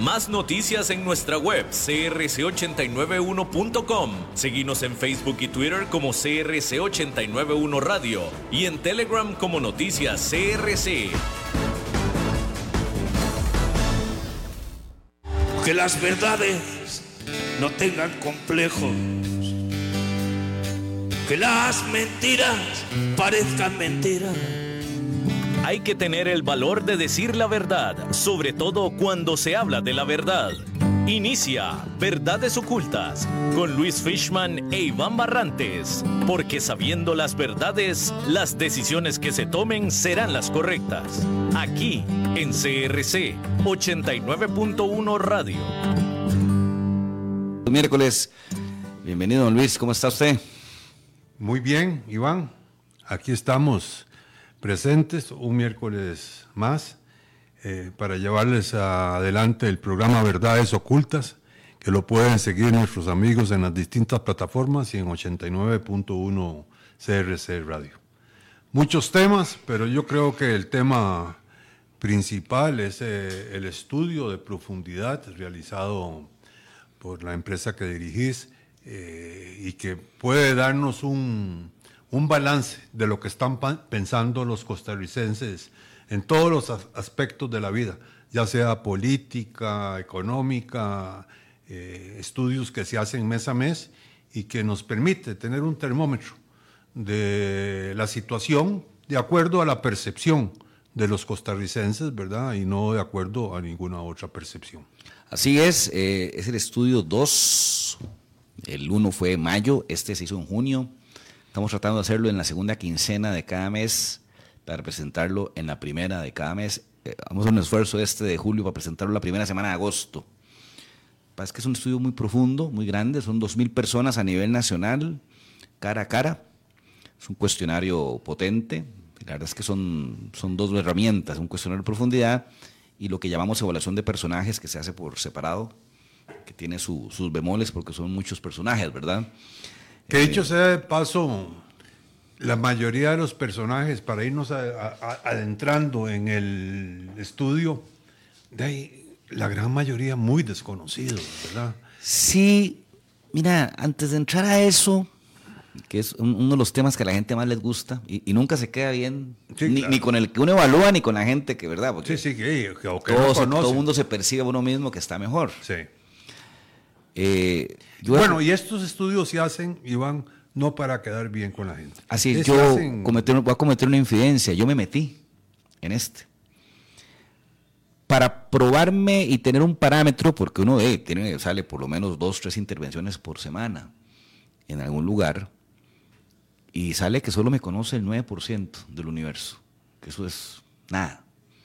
Más noticias en nuestra web crc891.com. Seguinos en Facebook y Twitter como CRC891 Radio y en Telegram como Noticias CRC. Que las verdades no tengan complejos, que las mentiras parezcan mentiras. Hay que tener el valor de decir la verdad, sobre todo cuando se habla de la verdad. Inicia Verdades Ocultas con Luis Fishman e Iván Barrantes, porque sabiendo las verdades, las decisiones que se tomen serán las correctas. Aquí en CRC 89.1 Radio. Miércoles, bienvenido don Luis, ¿cómo está usted? Muy bien, Iván, aquí estamos presentes un miércoles más para llevarles adelante el programa Verdades Ocultas, que lo pueden seguir nuestros amigos en las distintas plataformas y en 89.1 CRC Radio. Muchos temas, pero yo creo que el tema principal es el estudio de profundidad realizado por la empresa que dirigís y que puede darnos un balance de lo que están pensando los costarricenses en todos los aspectos de la vida, ya sea política, económica, estudios que se hacen mes a mes y que nos permite tener un termómetro de la situación de acuerdo a la percepción de los costarricenses, ¿verdad? Y no de acuerdo a ninguna otra percepción. Así es el estudio 2, el 1 fue en mayo, este se hizo en junio. Estamos tratando de hacerlo en la segunda quincena de cada mes para presentarlo en la primera de cada mes. Vamos a hacer un esfuerzo de julio para presentarlo la primera semana de agosto. Es que es un estudio muy profundo, muy grande, son 2,000 personas a nivel nacional, cara a cara. Es un cuestionario potente, la verdad es que son dos herramientas, un cuestionario de profundidad y lo que llamamos evaluación de personajes, que se hace por separado, que tiene sus bemoles porque son muchos personajes, ¿verdad? Que dicho sea de paso, la mayoría de los personajes, para irnos adentrando en el estudio, de ahí, la gran mayoría muy desconocidos, ¿verdad? Sí, mira, antes de entrar a eso, que es uno de los temas que a la gente más les gusta, y nunca se queda bien, sí, claro, ni con el que uno evalúa, ni con la gente que, ¿verdad? Porque todo el mundo se percibe a uno mismo que está mejor. Sí. Bueno, y estos estudios se hacen, Iván, no para quedar bien con la gente. Así es, yo voy a cometer una infidencia. Yo me metí en para probarme y tener un parámetro, porque uno sale por lo menos 2, 3 intervenciones por semana en algún lugar, y sale que solo me conoce el 9% del universo, que eso es nada.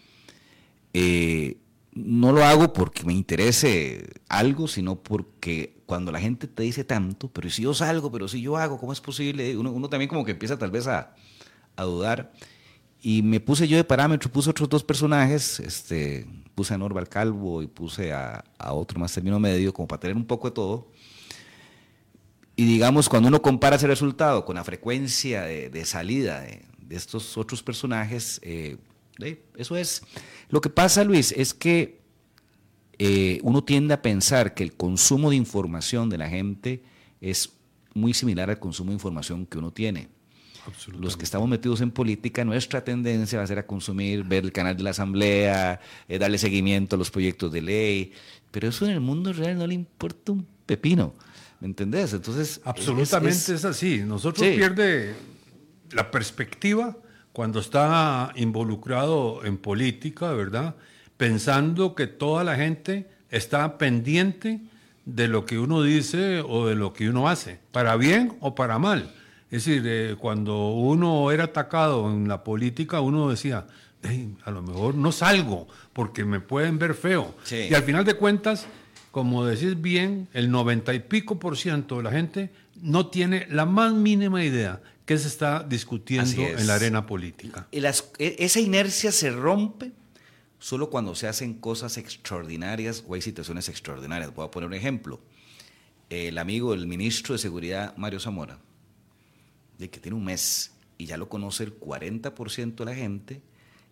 No lo hago porque me interese algo, sino porque cuando la gente te dice tanto, pero si yo salgo, pero si yo hago, ¿cómo es posible? Uno también como que empieza tal vez a dudar. Y me puse yo de parámetro, puse otros 2 personajes, puse a Norval Calvo y puse a otro más término medio, como para tener un poco de todo. Y digamos, cuando uno compara ese resultado con la frecuencia de salida de estos otros personajes, eso es. Lo que pasa, Luis, es que uno tiende a pensar que el consumo de información de la gente es muy similar al consumo de información que uno tiene. Los que estamos metidos en política, nuestra tendencia va a ser a consumir, ver el canal de la Asamblea, darle seguimiento a los proyectos de ley, pero eso en el mundo real no le importa un pepino, ¿me entendés? Entonces, absolutamente es así. Nosotros sí, pierde la perspectiva cuando está involucrado en política, ¿verdad? Pensando que toda la gente está pendiente de lo que uno dice o de lo que uno hace, para bien o para mal. Es decir, cuando uno era atacado en la política, uno decía, a lo mejor no salgo porque me pueden ver feo. Sí. Y al final de cuentas, como decís bien, el 90 y pico % de la gente no tiene la más mínima idea qué se está discutiendo en la arena política. Esa inercia se rompe solo cuando se hacen cosas extraordinarias o hay situaciones extraordinarias. Voy a poner un ejemplo. El amigo del ministro de Seguridad, Mario Zamora, de que tiene un mes y ya lo conoce el 40% de la gente,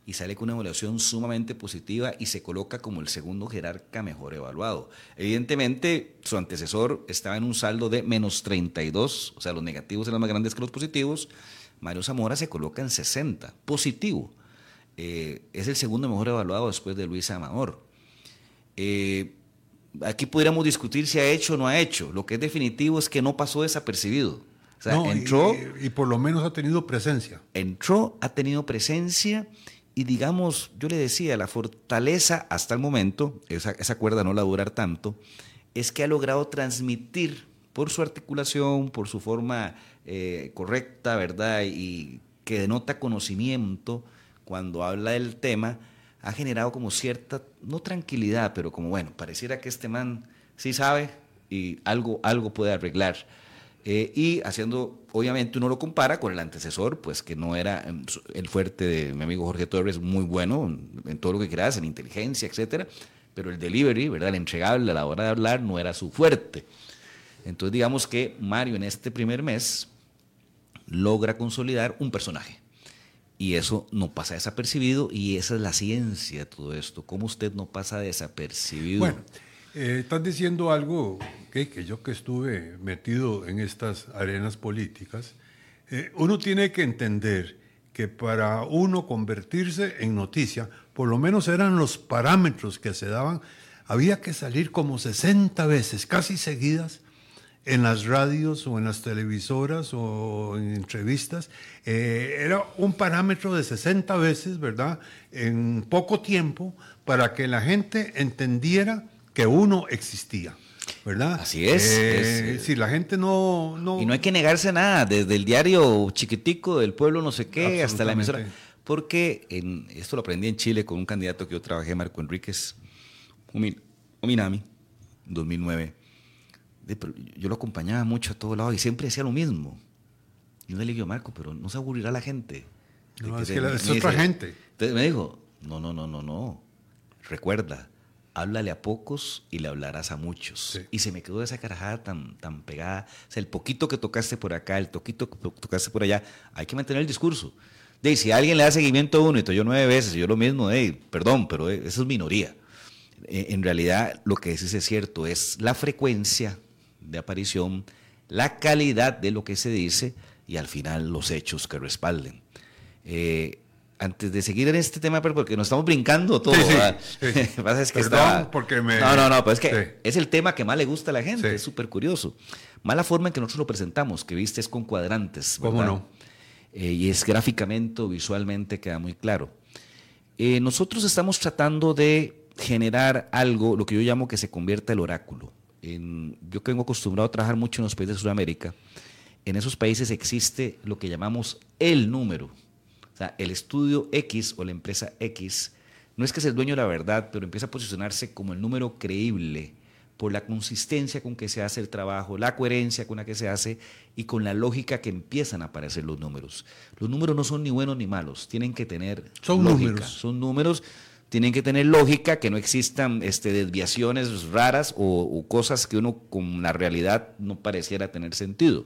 y sale con una evaluación sumamente positiva y se coloca como el segundo jerarca mejor evaluado. Evidentemente, su antecesor estaba en un saldo de menos 32, o sea, los negativos eran más grandes que los positivos. Mario Zamora se coloca en 60, positivo. Es el segundo mejor evaluado después de Luis Amador. Aquí podríamos discutir si ha hecho o no ha hecho. Lo que es definitivo es que no pasó desapercibido. O sea, no, entró y por lo menos ha tenido presencia. Entró, ha tenido presencia y digamos, yo le decía, la fortaleza hasta el momento, esa cuerda no la va a durar tanto, es que ha logrado transmitir por su articulación, por su forma correcta, ¿verdad? Y que denota conocimiento cuando habla del tema, ha generado como cierta, no tranquilidad, pero como bueno, pareciera que este man sí sabe y algo puede arreglar. Y haciendo, obviamente uno lo compara con el antecesor, pues que no era el fuerte de mi amigo Jorge Torres, muy bueno en todo lo que quieras, en inteligencia, etcétera, pero el delivery, ¿verdad? El entregable a la hora de hablar no era su fuerte. Entonces digamos que Mario en este primer mes logra consolidar un personaje. Y eso no pasa desapercibido y esa es la ciencia de todo esto. ¿Cómo usted no pasa desapercibido? Bueno, estás diciendo algo que yo que estuve metido en estas arenas políticas, uno tiene que entender que para uno convertirse en noticia, por lo menos eran los parámetros que se daban, había que salir como 60 veces, casi seguidas, en las radios o en las televisoras o en entrevistas. Era un parámetro de 60 veces, ¿verdad?, en poco tiempo, para que la gente entendiera que uno existía, ¿verdad? Así es. Si la gente no... Y no hay que negarse nada, desde el diario chiquitico del pueblo no sé qué, hasta la emisora. Porque esto lo aprendí en Chile con un candidato que yo trabajé, Marco Enríquez Ominami, en 2009. Pero yo lo acompañaba mucho a todos lados y siempre decía lo mismo. Y yo le digo, Marco, pero no se aburrirá la gente. No, es que es otra gente. Entonces me dijo, no. Recuerda, háblale a pocos y le hablarás a muchos. Sí. Y se me quedó esa carajada tan pegada. O sea, el poquito que tocaste por acá, el poquito que tocaste por allá, hay que mantener el discurso. Si alguien le da seguimiento a uno y yo 9 veces, yo lo mismo, perdón, pero eso es minoría. En realidad, lo que decís es cierto, es la frecuencia de aparición, la calidad de lo que se dice y al final los hechos que respalden. Antes de seguir en este tema, porque nos estamos brincando todo. Sí. Pasa es que porque No, pues es que es el tema que más le gusta a la gente, es súper curioso. Mala forma en que nosotros lo presentamos, que viste es con cuadrantes, ¿verdad? ¿Cómo no? Y es gráficamente o visualmente queda muy claro. Nosotros estamos tratando de generar algo, lo que yo llamo que se convierta el oráculo. Yo que vengo acostumbrado a trabajar mucho en los países de Sudamérica, en esos países existe lo que llamamos el número. O sea, el estudio X o la empresa X no es que sea el dueño de la verdad, pero empieza a posicionarse como el número creíble por la consistencia con que se hace el trabajo, la coherencia con la que se hace y con la lógica que empiezan a aparecer los números. Los números no son ni buenos ni malos, tienen que tener lógica. Son números. Tienen que tener lógica, que no existan desviaciones raras o cosas que uno con la realidad no pareciera tener sentido.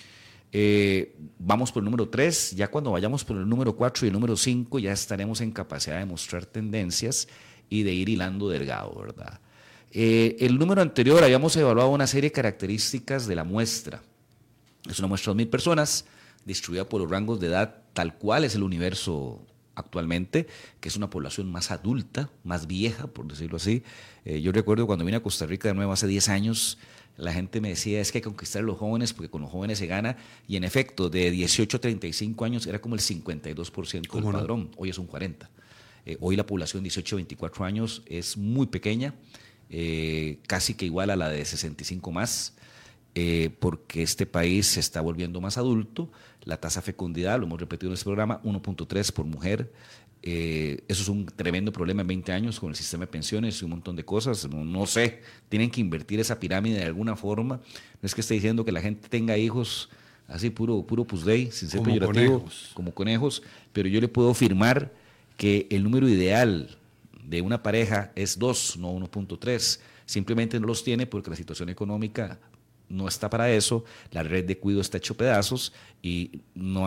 Vamos por el número 3, ya cuando vayamos por el número 4 y el número 5 ya estaremos en capacidad de mostrar tendencias y de ir hilando delgado, ¿verdad? El número anterior habíamos evaluado una serie de características de la muestra. Es una muestra de 2.000 personas, distribuida por los rangos de edad tal cual es el universo actualmente, que es una población más adulta, más vieja, por decirlo así. Yo recuerdo cuando vine a Costa Rica de nuevo hace 10 años, la gente me decía, es que hay que conquistar a los jóvenes porque con los jóvenes se gana, y en efecto, de 18 a 35 años era como el 52% del padrón, hoy es un 40%. Hoy la población de 18 a 24 años es muy pequeña, casi que igual a la de 65 más, porque este país se está volviendo más adulto. La tasa de fecundidad, lo hemos repetido en este programa, 1.3 por mujer. Eso es un tremendo problema en 20 años con el sistema de pensiones y un montón de cosas. No sé, tienen que invertir esa pirámide de alguna forma. No es que esté diciendo que la gente tenga hijos así puro pusdey, sin ser peyorativo, como conejos, pero yo le puedo afirmar que el número ideal de una pareja es 2, no 1.3. Simplemente no los tiene porque la situación económica no está para eso, la red de cuidado está hecho pedazos y no hay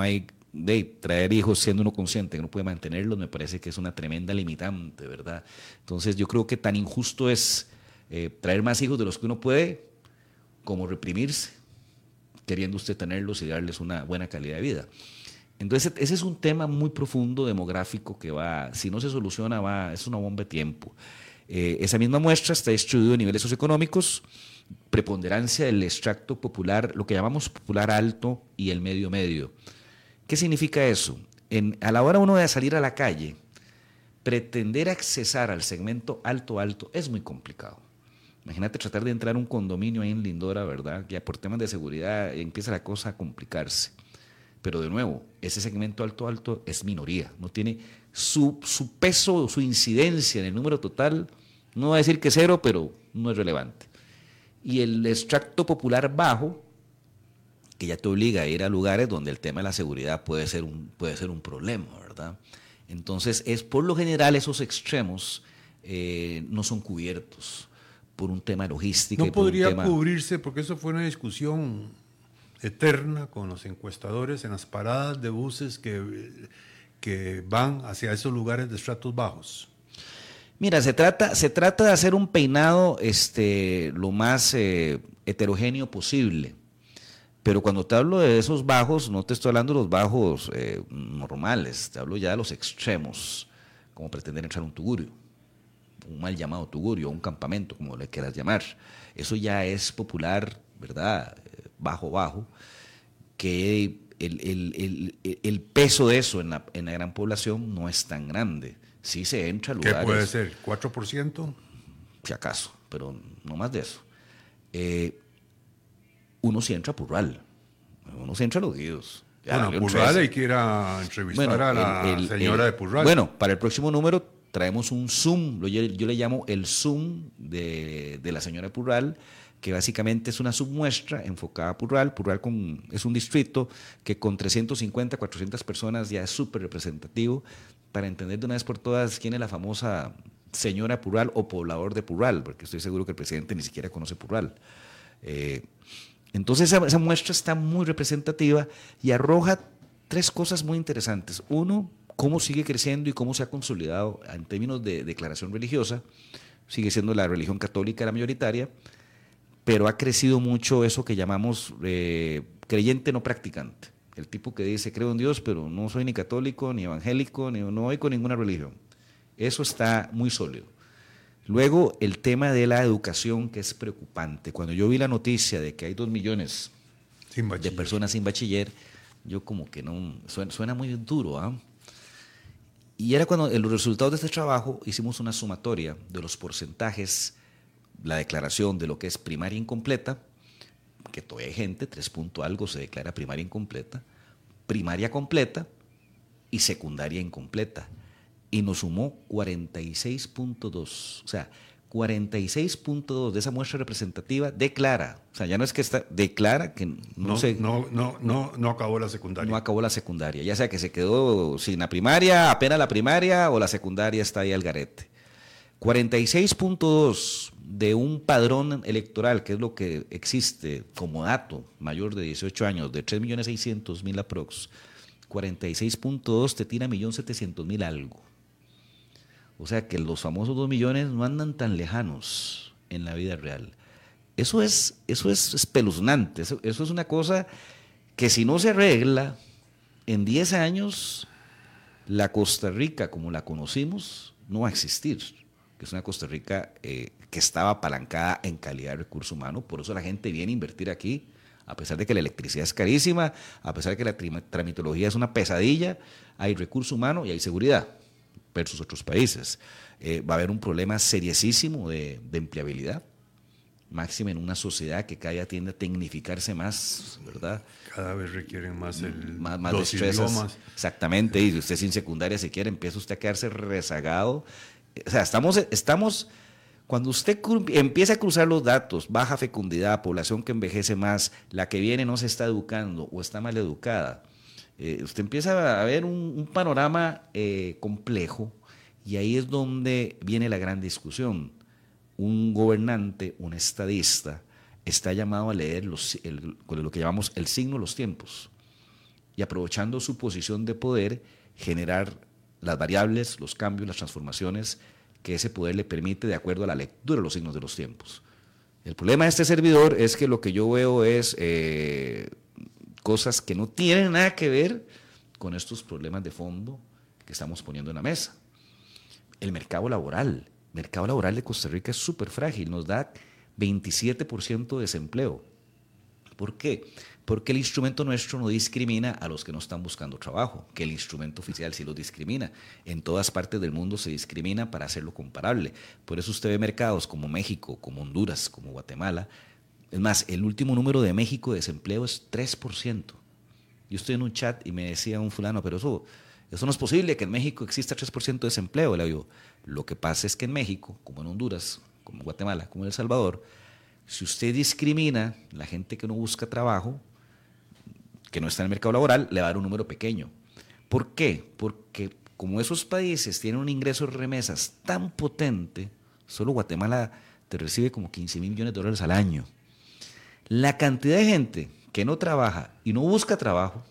de traer hijos siendo uno consciente que no puede mantenerlos, me parece que es una tremenda limitante, ¿verdad? Entonces yo creo que tan injusto es traer más hijos de los que uno puede, como reprimirse, queriendo usted tenerlos y darles una buena calidad de vida. Entonces ese es un tema muy profundo demográfico que va, si no se soluciona, es una bomba de tiempo. Esa misma muestra está distribuida en niveles socioeconómicos, preponderancia del extracto popular, lo que llamamos popular alto y el medio medio. ¿Qué significa eso? A la hora uno de salir a la calle, pretender accesar al segmento alto es muy complicado. Imagínate tratar de entrar a un condominio ahí en Lindora, ¿verdad? Ya por temas de seguridad empieza la cosa a complicarse. Pero de nuevo, ese segmento alto es minoría, no tiene su peso, su incidencia en el número total, no va a decir que es cero, pero no es relevante. Y el extracto popular bajo, que ya te obliga a ir a lugares donde el tema de la seguridad puede ser un problema, ¿verdad? Entonces, por lo general esos extremos no son cubiertos por un tema logístico. No podría cubrirse, porque eso fue una discusión eterna con los encuestadores en las paradas de buses que van hacia esos lugares de estratos bajos. Mira, se trata de hacer un peinado lo más heterogéneo posible. Pero cuando te hablo de esos bajos, no te estoy hablando de los bajos normales, te hablo ya de los extremos, como pretender entrar a un tugurio, un mal llamado tugurio, un campamento, como le quieras llamar. Eso ya es popular, ¿verdad? Bajo, que el peso de eso en la gran población no es tan grande. Sí se entra a lugares. ¿Qué puede ser? ¿4%? Si acaso, pero no más de eso. Uno sí entra a Purral, uno sí entra a Los Guidos. Bueno, Purral hay que ir a entrevistar a la señora de Purral. Bueno, para el próximo número traemos un Zoom, yo le llamo el Zoom de la señora de Purral, que básicamente es una submuestra enfocada a Purral. Purral es un distrito que con 350, 400 personas ya es súper representativo, para entender de una vez por todas quién es la famosa señora Purral o poblador de Purral, porque estoy seguro que el presidente ni siquiera conoce Purral. Entonces esa muestra está muy representativa y arroja tres cosas muy interesantes. Uno, cómo sigue creciendo y cómo se ha consolidado en términos de declaración religiosa. Sigue siendo la religión católica la mayoritaria, pero ha crecido mucho eso que llamamos creyente no practicante. El tipo que dice, creo en Dios, pero no soy ni católico, ni evangélico, no voy con ninguna religión. Eso está muy sólido. Luego, el tema de la educación, que es preocupante. Cuando yo vi la noticia de que hay 2 millones de personas sin bachiller, yo como que no, suena muy duro, ¿ah? Y era cuando en los resultados de este trabajo hicimos una sumatoria de los porcentajes, la declaración de lo que es primaria incompleta, que todavía hay gente, 3 punto algo se declara primaria incompleta, primaria completa y secundaria incompleta. Y nos sumó 46.2. O sea, 46.2 de esa muestra representativa declara. O sea, ya no es que declara que no acabó la secundaria. No acabó la secundaria. Ya sea que se quedó sin la primaria, apenas la primaria, o la secundaria está ahí al garete. 46.2 de un padrón electoral, que es lo que existe como dato mayor de 18 años, de 3.600.000 aprox. 46.2 te tira 1.700.000 algo. O sea que los famosos 2 millones no andan tan lejanos en la vida real. Eso es espeluznante. Eso es una cosa que si no se arregla, en 10 años la Costa Rica como la conocimos no va a existir. Que es una Costa Rica que estaba apalancada en calidad de recurso humano. Por eso la gente viene a invertir aquí, a pesar de que la electricidad es carísima, a pesar de que la tramitología es una pesadilla, hay recurso humano y hay seguridad versus otros países. Va a haber un problema seriosísimo de empleabilidad, máxima en una sociedad que cada día tiende a tecnificarse más, ¿verdad? Cada vez requieren más más destrezas. Exactamente, y usted sin secundaria si quiere empieza usted a quedarse rezagado. O sea, estamos cuando usted empieza a cruzar los datos, baja fecundidad, población que envejece más, la que viene no se está educando o está mal educada, usted empieza a ver un panorama complejo, y ahí es donde viene la gran discusión. Un gobernante, un estadista, está llamado a leer lo que llamamos el signo de los tiempos. y aprovechando su posición de poder, generar las variables, los cambios, las transformaciones que ese poder le permite de acuerdo a la lectura de los signos de los tiempos. El problema de este servidor es que lo que yo veo es cosas que no tienen nada que ver con estos problemas de fondo que estamos poniendo en la mesa. El mercado laboral de Costa Rica es súper frágil, nos da 27% de desempleo. ¿Por qué? Porque el instrumento nuestro no discrimina a los que no están buscando trabajo, que el instrumento oficial sí los discrimina. En todas partes del mundo se discrimina para hacerlo comparable. Por eso usted ve mercados como México, como Honduras, como Guatemala. Es más, el último número de México de desempleo es 3%. Yo estoy en un chat y me decía un fulano, pero eso no es posible, que en México exista 3% de desempleo. Le digo, lo que pasa es que en México, como en Honduras, como en Guatemala, como en El Salvador, si usted discrimina a la gente que no busca trabajo, que no está en el mercado laboral, le va a dar un número pequeño. ¿Por qué? Porque como esos países tienen un ingreso de remesas tan potente, solo Guatemala te recibe como 15 mil millones de dólares al año. La cantidad de gente que no trabaja y no busca trabajo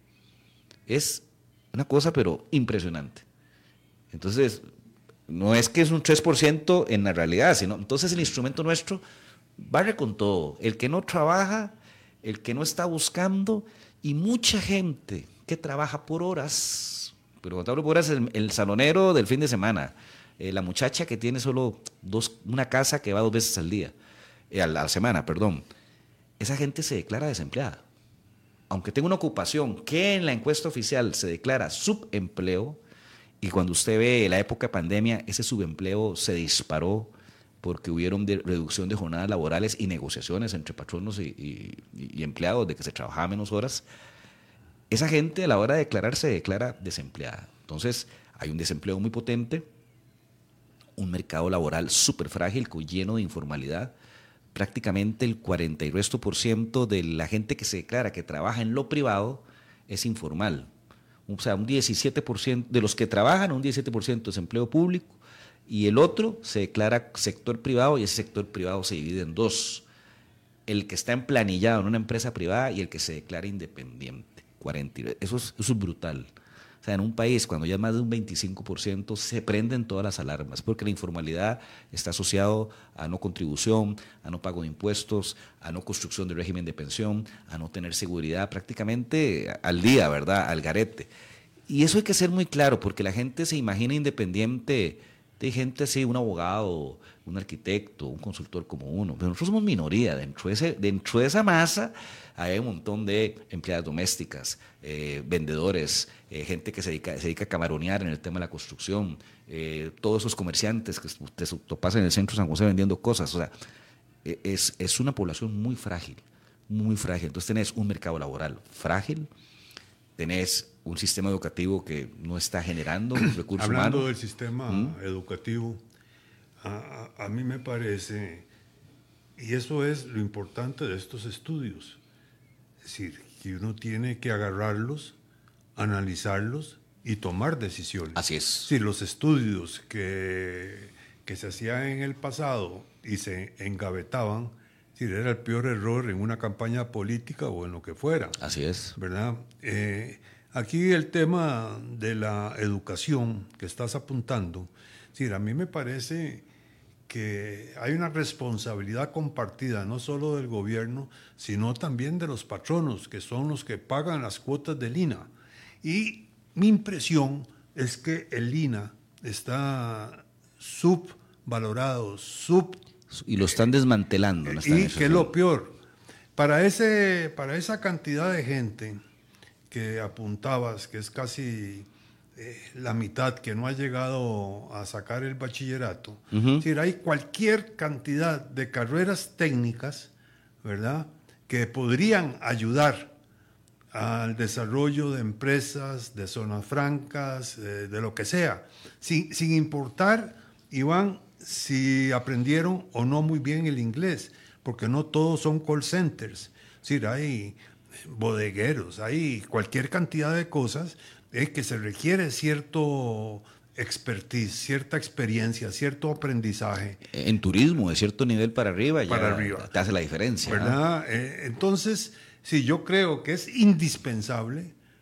es una cosa pero impresionante. Entonces, no es que es un 3% en la realidad, sino entonces el instrumento nuestro barre con todo. El que no trabaja, el que no está buscando, y mucha gente que trabaja por horas, pero cuando hablo por horas, el salonero del fin de semana, la muchacha que tiene solo una casa que va 2 veces al día, a la semana, perdón, esa gente se declara desempleada. Aunque tenga una ocupación que en la encuesta oficial se declara subempleo, y cuando usted ve la época de pandemia, ese subempleo se disparó porque hubieron reducción de jornadas laborales y negociaciones entre patronos y empleados de que se trabajaba menos horas. Esa gente a la hora de declarar se declara desempleada. Entonces hay un desempleo muy potente, un mercado laboral súper frágil, lleno de informalidad. Prácticamente el 40% de la gente que se declara que trabaja en lo privado es informal. O sea, un 17% de los que trabajan, un 17% es empleo público, y el otro se declara sector privado, y ese sector privado se divide en 2. El que está emplanillado en una empresa privada y el que se declara independiente. Eso es brutal. O sea, en un país cuando ya es más de un 25% se prenden todas las alarmas, porque la informalidad está asociado a no contribución, a no pago de impuestos, a no construcción de régimen de pensión, a no tener seguridad, prácticamente al día, ¿verdad? Al garete. Y eso hay que ser muy claro, porque la gente se imagina independiente de gente así, un abogado, un arquitecto, un consultor como uno. Pero nosotros somos minoría. Dentro de esa masa hay un montón de empleadas domésticas, vendedores, gente que se dedica a camaronear en el tema de la construcción, todos esos comerciantes que te topas en el centro de San José vendiendo cosas. O sea, es una población muy frágil, muy frágil. Entonces tenés un mercado laboral frágil, tenés un sistema educativo que no está generando recursos humanos. Hablando del sistema educativo, a mí me parece, y eso es lo importante de estos estudios, es decir, que uno tiene que agarrarlos, analizarlos y tomar decisiones. Así es. Si los estudios que se hacían en el pasado y se engavetaban, si era el peor error en una campaña política o en lo que fuera. Así es. ¿Verdad? Aquí el tema de la educación que estás apuntando, sí, a mí me parece que hay una responsabilidad compartida, no solo del gobierno, sino también de los patronos, que son los que pagan las cuotas del INA. Y mi impresión es que el INA está subvalorado, y lo están desmantelando. Y que es lo peor, para esa cantidad de gente que apuntabas, que es casi la mitad que no ha llegado a sacar el bachillerato, es decir, hay cualquier cantidad de carreras técnicas, ¿verdad?, que podrían ayudar al desarrollo de empresas, de zonas francas, de lo que sea, sin importar, Iván, si aprendieron o no muy bien el inglés, porque no todos son call centers, es decir, hay bodegueros, hay cualquier cantidad de cosas que se requiere cierto expertise, cierta experiencia, cierto aprendizaje. En turismo, de cierto nivel para arriba, ya te hace la diferencia. ¿Verdad? Entonces, sí, yo creo que es indispensable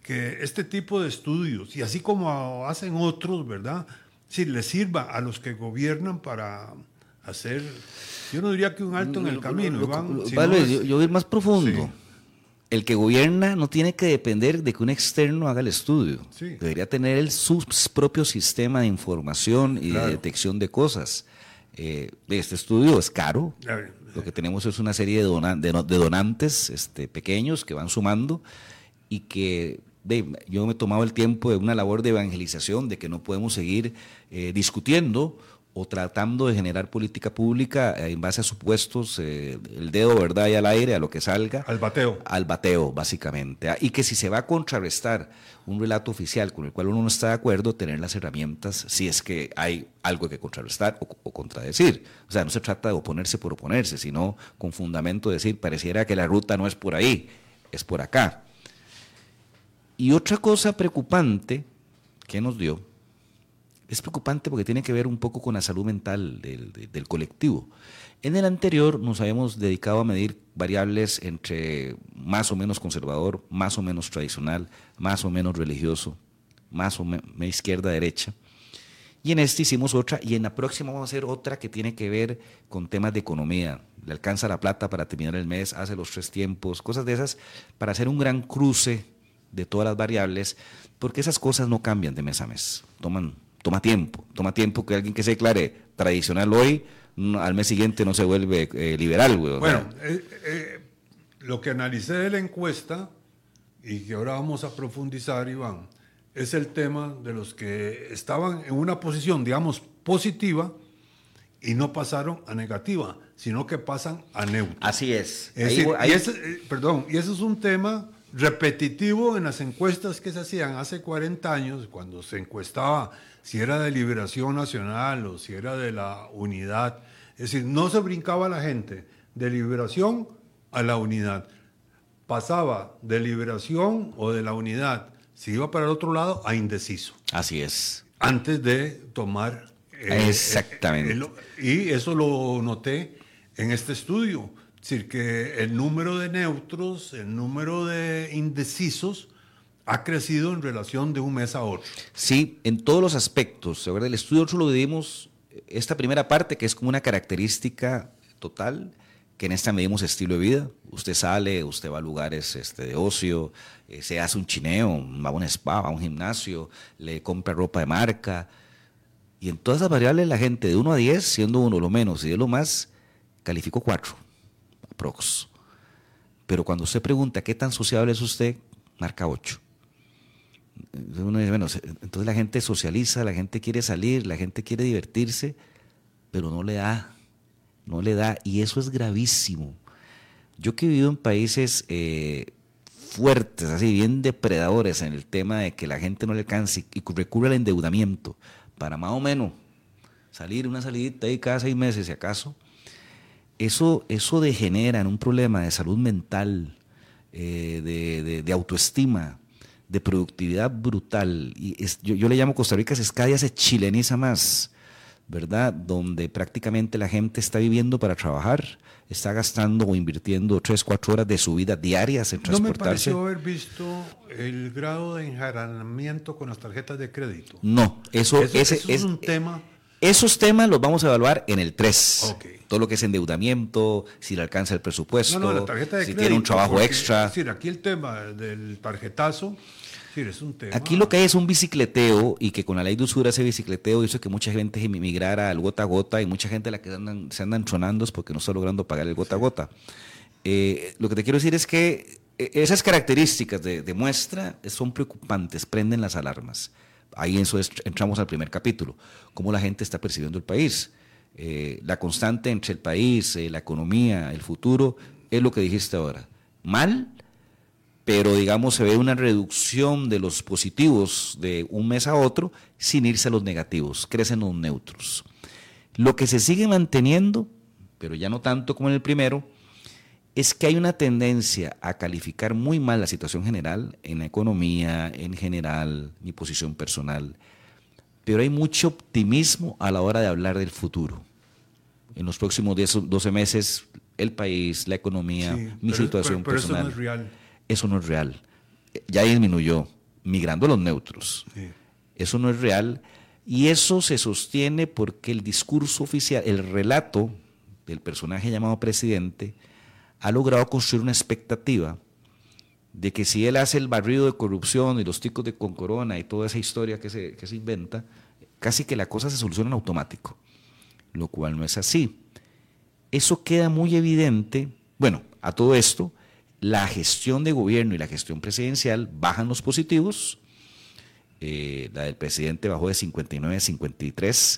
que este tipo de estudios, y así como hacen otros, ¿verdad? Si les sirva a los que gobiernan para hacer, yo no diría que un alto en el camino, Iván. Vale, yo voy a ir más profundo. Sí. El que gobierna no tiene que depender de que un externo haga el estudio. Sí. Debería tener su propio sistema de información y de detección de cosas. Este estudio es caro. Lo que tenemos es una serie de donantes pequeños que van sumando y que yo me he tomado el tiempo de una labor de evangelización de que no podemos seguir discutiendo o tratando de generar política pública en base a supuestos, el dedo, ¿verdad?, y al aire, a lo que salga. Al bateo. Al bateo, básicamente. Y que si se va a contrarrestar un relato oficial con el cual uno no está de acuerdo, tener las herramientas si es que hay algo que contrarrestar o contradecir. O sea, no se trata de oponerse por oponerse, sino con fundamento decir, pareciera que la ruta no es por ahí, es por acá. Y otra cosa preocupante que nos dio, es preocupante porque tiene que ver un poco con la salud mental del colectivo. En el anterior nos habíamos dedicado a medir variables entre más o menos conservador, más o menos tradicional, más o menos religioso, más o menos izquierda-derecha. Y en este hicimos otra, y en la próxima vamos a hacer otra que tiene que ver con temas de economía. Le alcanza la plata para terminar el mes, hace los 3 tiempos, cosas de esas, para hacer un gran cruce de todas las variables, porque esas cosas no cambian de mes a mes, toma tiempo que alguien que se declare tradicional hoy, al mes siguiente no se vuelve liberal. Güey, bueno, lo que analicé de la encuesta, y que ahora vamos a profundizar, Iván, es el tema de los que estaban en una posición, digamos, positiva, y no pasaron a negativa, sino que pasan a neutro. Así es. Y ese es un tema repetitivo en las encuestas que se hacían hace 40 años, cuando se encuestaba si era de Liberación Nacional o si era de la Unidad. Es decir, no se brincaba la gente de Liberación a la Unidad. Pasaba de Liberación o de la Unidad, si iba para el otro lado, a indeciso. Así es. Antes de tomar... Exactamente. Y eso lo noté en este estudio. Es decir, que el número de neutros, el número de indecisos ha crecido en relación de un mes a otro. Sí, en todos los aspectos. El estudio nosotros lo dividimos, esta primera parte que es como una característica total, que en esta medimos estilo de vida. Usted sale, usted va a lugares de ocio, se hace un chineo, va a un spa, va a un gimnasio, le compra ropa de marca. Y en todas esas variables la gente de 1 a 10, siendo 1 lo menos y 10 lo más, calificó 4. Prox. Pero cuando usted pregunta qué tan sociable es usted, marca 8. Uno dice, bueno, entonces la gente socializa, la gente quiere salir, la gente quiere divertirse, pero no le da, y eso es gravísimo. Yo que he vivido en países fuertes, así bien depredadores en el tema de que la gente no le alcance y recurre al endeudamiento para más o menos salir una salidita ahí cada 6 meses si acaso. Eso degenera en un problema de salud mental, de autoestima, de productividad brutal. Y yo le llamo Costa Rica, cada día se chileniza más, ¿verdad? Donde prácticamente la gente está viviendo para trabajar, está gastando o invirtiendo 3-4 horas de su vida diarias en transportarse. ¿No me pareció haber visto el grado de enjaranamiento con las tarjetas de crédito? No, eso es un tema... Esos temas los vamos a evaluar en el 3. Okay. Todo lo que es endeudamiento, si le alcanza el presupuesto, la tarjeta de si crédito, tiene un trabajo extra. Es decir, aquí el tema del tarjetazo, es un tema. Aquí lo que hay es un bicicleteo, y que con la ley de usura ese bicicleteo hizo que mucha gente emigrara al gota a gota, y mucha gente a la que se andan tronando es porque no está logrando pagar el gota a gota. Lo que te quiero decir es que esas características de muestra son preocupantes, prenden las alarmas. Ahí entramos al primer capítulo, cómo la gente está percibiendo el país. La constante entre el país, la economía, el futuro, es lo que dijiste ahora. Mal, pero digamos se ve una reducción de los positivos de un mes a otro sin irse a los negativos, crecen los neutros. Lo que se sigue manteniendo, pero ya no tanto como en el primero, es que hay una tendencia a calificar muy mal la situación general, en la economía, en general, mi posición personal, pero hay mucho optimismo a la hora de hablar del futuro. En los próximos 12 meses, el país, la economía, mi situación personal. Eso no es real. Eso no es real. Ya disminuyó. migrando a los neutros. Sí. Eso no es real y eso se sostiene porque el discurso oficial, el relato del personaje llamado presidente, ha logrado construir una expectativa de que si él hace el barrido de corrupción y los ticos de con corona y toda esa historia que se inventa, casi que la cosa se soluciona en automático, lo cual no es así. Eso queda muy evidente. Bueno, a todo esto, la gestión de gobierno y la gestión presidencial bajan los positivos. La del presidente bajó de 59 a 53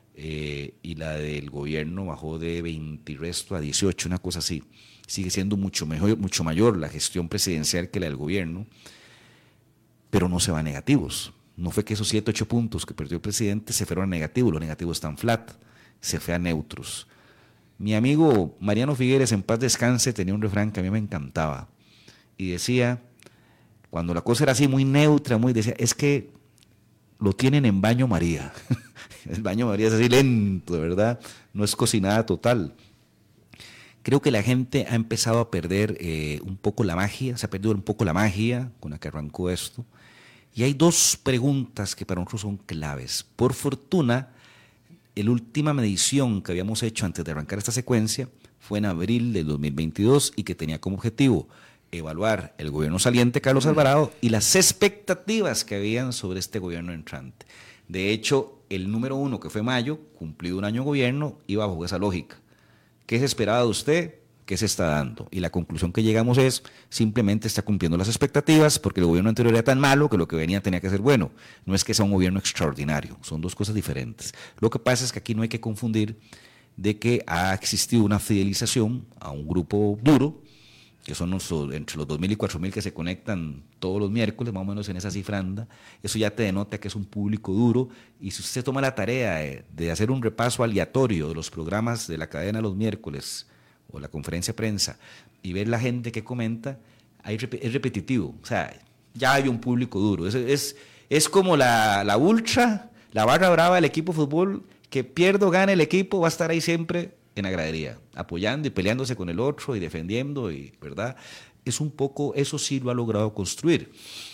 y la del gobierno bajó de 20 y resto a 18, una cosa así. Sigue siendo mucho mayor la gestión presidencial que la del gobierno, pero no se va a negativos. No fue que esos 7, 8 puntos que perdió el presidente se fueron a negativos, los negativos están flat, se fue a neutros. Mi amigo Mariano Figueres, en paz descanse, tenía un refrán que a mí me encantaba y decía, cuando la cosa era así muy neutra, decía, es que lo tienen en baño María. El baño María es así lento, de verdad, no es cocinada total. Creo que la gente ha empezado a perder un poco la magia, se ha perdido un poco la magia con la que arrancó esto. Y hay dos preguntas que para nosotros son claves. Por fortuna, la última medición que habíamos hecho antes de arrancar esta secuencia fue en abril del 2022 y que tenía como objetivo evaluar el gobierno saliente Carlos Alvarado y las expectativas que habían sobre este gobierno entrante. De hecho, el número 1, que fue mayo, cumplido un año de gobierno, iba bajo esa lógica. ¿Qué se esperaba de usted? ¿Qué se está dando? Y la conclusión que llegamos es, simplemente está cumpliendo las expectativas porque el gobierno anterior era tan malo que lo que venía tenía que ser bueno. No es que sea un gobierno extraordinario, son dos cosas diferentes. Lo que pasa es que aquí no hay que confundir de que ha existido una fidelización a un grupo duro, que son entre los 2.000 y 4.000 que se conectan todos los miércoles, más o menos en esa cifranda. Eso ya te denota que es un público duro, y si usted toma la tarea de hacer un repaso aleatorio de los programas de la cadena los miércoles, o la conferencia de prensa, y ver la gente que comenta, es repetitivo. O sea, ya hay un público duro. Es como la ultra, la barra brava del equipo de fútbol, que pierda o gane el equipo, va a estar ahí siempre en la gradería, apoyando y peleándose con el otro y defendiendo, y ¿verdad? Es un poco, eso sí lo ha logrado construir.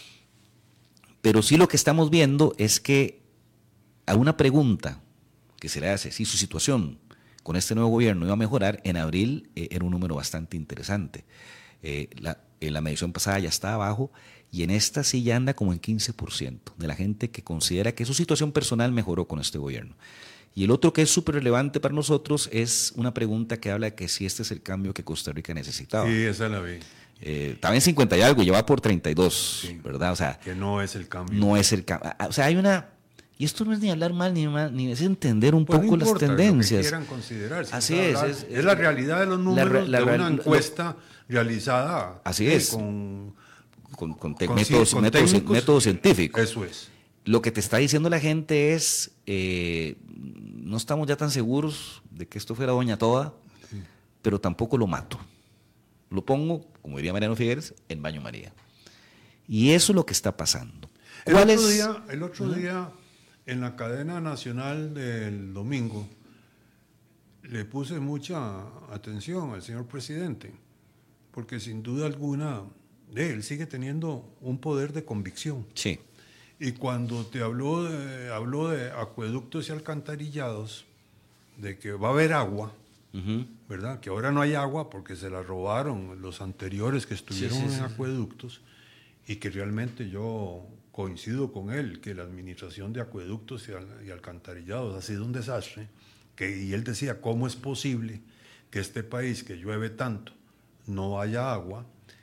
Pero sí lo que estamos viendo es que a una pregunta que se le hace, si su situación con este nuevo gobierno iba a mejorar, en abril era un número bastante interesante. En la medición pasada ya estaba abajo, y en esta sí ya anda como en 15% de la gente que considera que su situación personal mejoró con este gobierno. Y el otro que es súper relevante para nosotros es una pregunta que habla de que si este es el cambio que Costa Rica necesitaba. Sí, esa la vi. Estaba en 50 y algo, ya va por 32, sí, ¿verdad? O sea, que no es el cambio. No es el cambio. O sea, hay una... Y esto no es ni hablar mal, ni es entender un poco no las tendencias. Lo que quieran considerar. Así es la realidad de los números de una encuesta realizada. Así es. Con métodos científicos. Eso es. Lo que te está diciendo la gente es, no estamos ya tan seguros de que esto fuera doña toda, sí, pero tampoco lo mato. Lo pongo, como diría Mariano Figueres, en baño María. Y eso es lo que está pasando. El otro día, en la cadena nacional del domingo, le puse mucha atención al señor presidente, porque sin duda alguna, él sigue teniendo un poder de convicción. Sí. Y cuando te habló de acueductos y alcantarillados, de que va a haber agua, ¿verdad? Que ahora no hay agua porque se la robaron los anteriores que estuvieron en acueductos, y que realmente yo coincido con él, que la administración de acueductos y alcantarillados ha sido un desastre, y él decía, ¿cómo es posible que este país que llueve tanto no haya agua?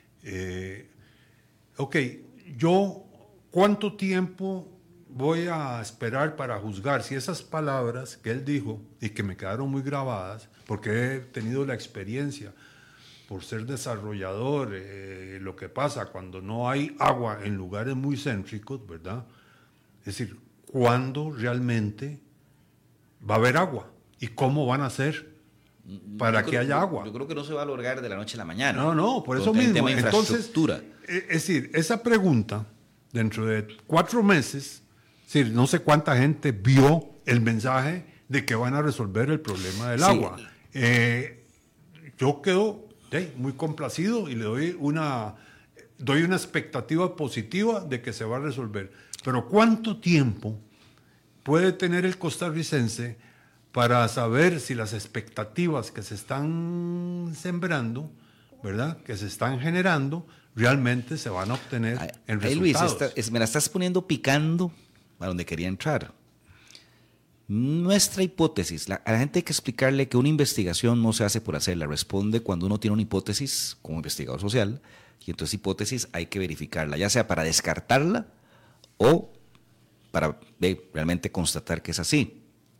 ¿Cuánto tiempo voy a esperar para juzgar si esas palabras que él dijo y que me quedaron muy grabadas, porque he tenido la experiencia por ser desarrollador, lo que pasa cuando no hay agua en lugares muy céntricos, ¿verdad? Es decir, ¿cuándo realmente va a haber agua? ¿Y cómo van a hacer para que haya agua? Yo creo que no se va a lograr de la noche a la mañana. No, por eso mismo. Tema de infraestructura. Entonces, es decir, esa pregunta, dentro de 4 meses, es decir, no sé cuánta gente vio el mensaje de que van a resolver el problema del agua. Yo quedo muy complacido y le doy doy una expectativa positiva de que se va a resolver. Pero ¿cuánto tiempo puede tener el costarricense para saber si las expectativas que se están sembrando, ¿verdad?, que se están generando, realmente se van a obtener en resultados? Luis, me la estás poniendo picando a donde quería entrar. Nuestra hipótesis, a la gente hay que explicarle que una investigación no se hace por hacerla, responde cuando uno tiene una hipótesis como investigador social, y entonces hipótesis hay que verificarla, ya sea para descartarla o para realmente constatar que es así.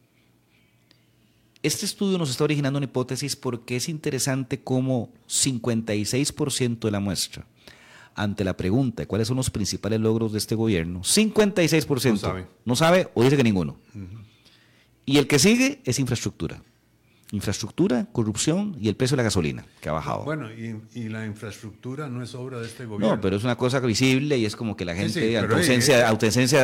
Este estudio nos está originando una hipótesis porque es interesante cómo 56% de la muestra, ante la pregunta de cuáles son los principales logros de este gobierno, 56% no sabe o dice que ninguno. Y el que sigue es infraestructura. Infraestructura, corrupción y el precio de la gasolina, que ha bajado. Bueno, y la infraestructura no es obra de este gobierno. No, pero es una cosa visible y es como que la gente, sí, autoausencia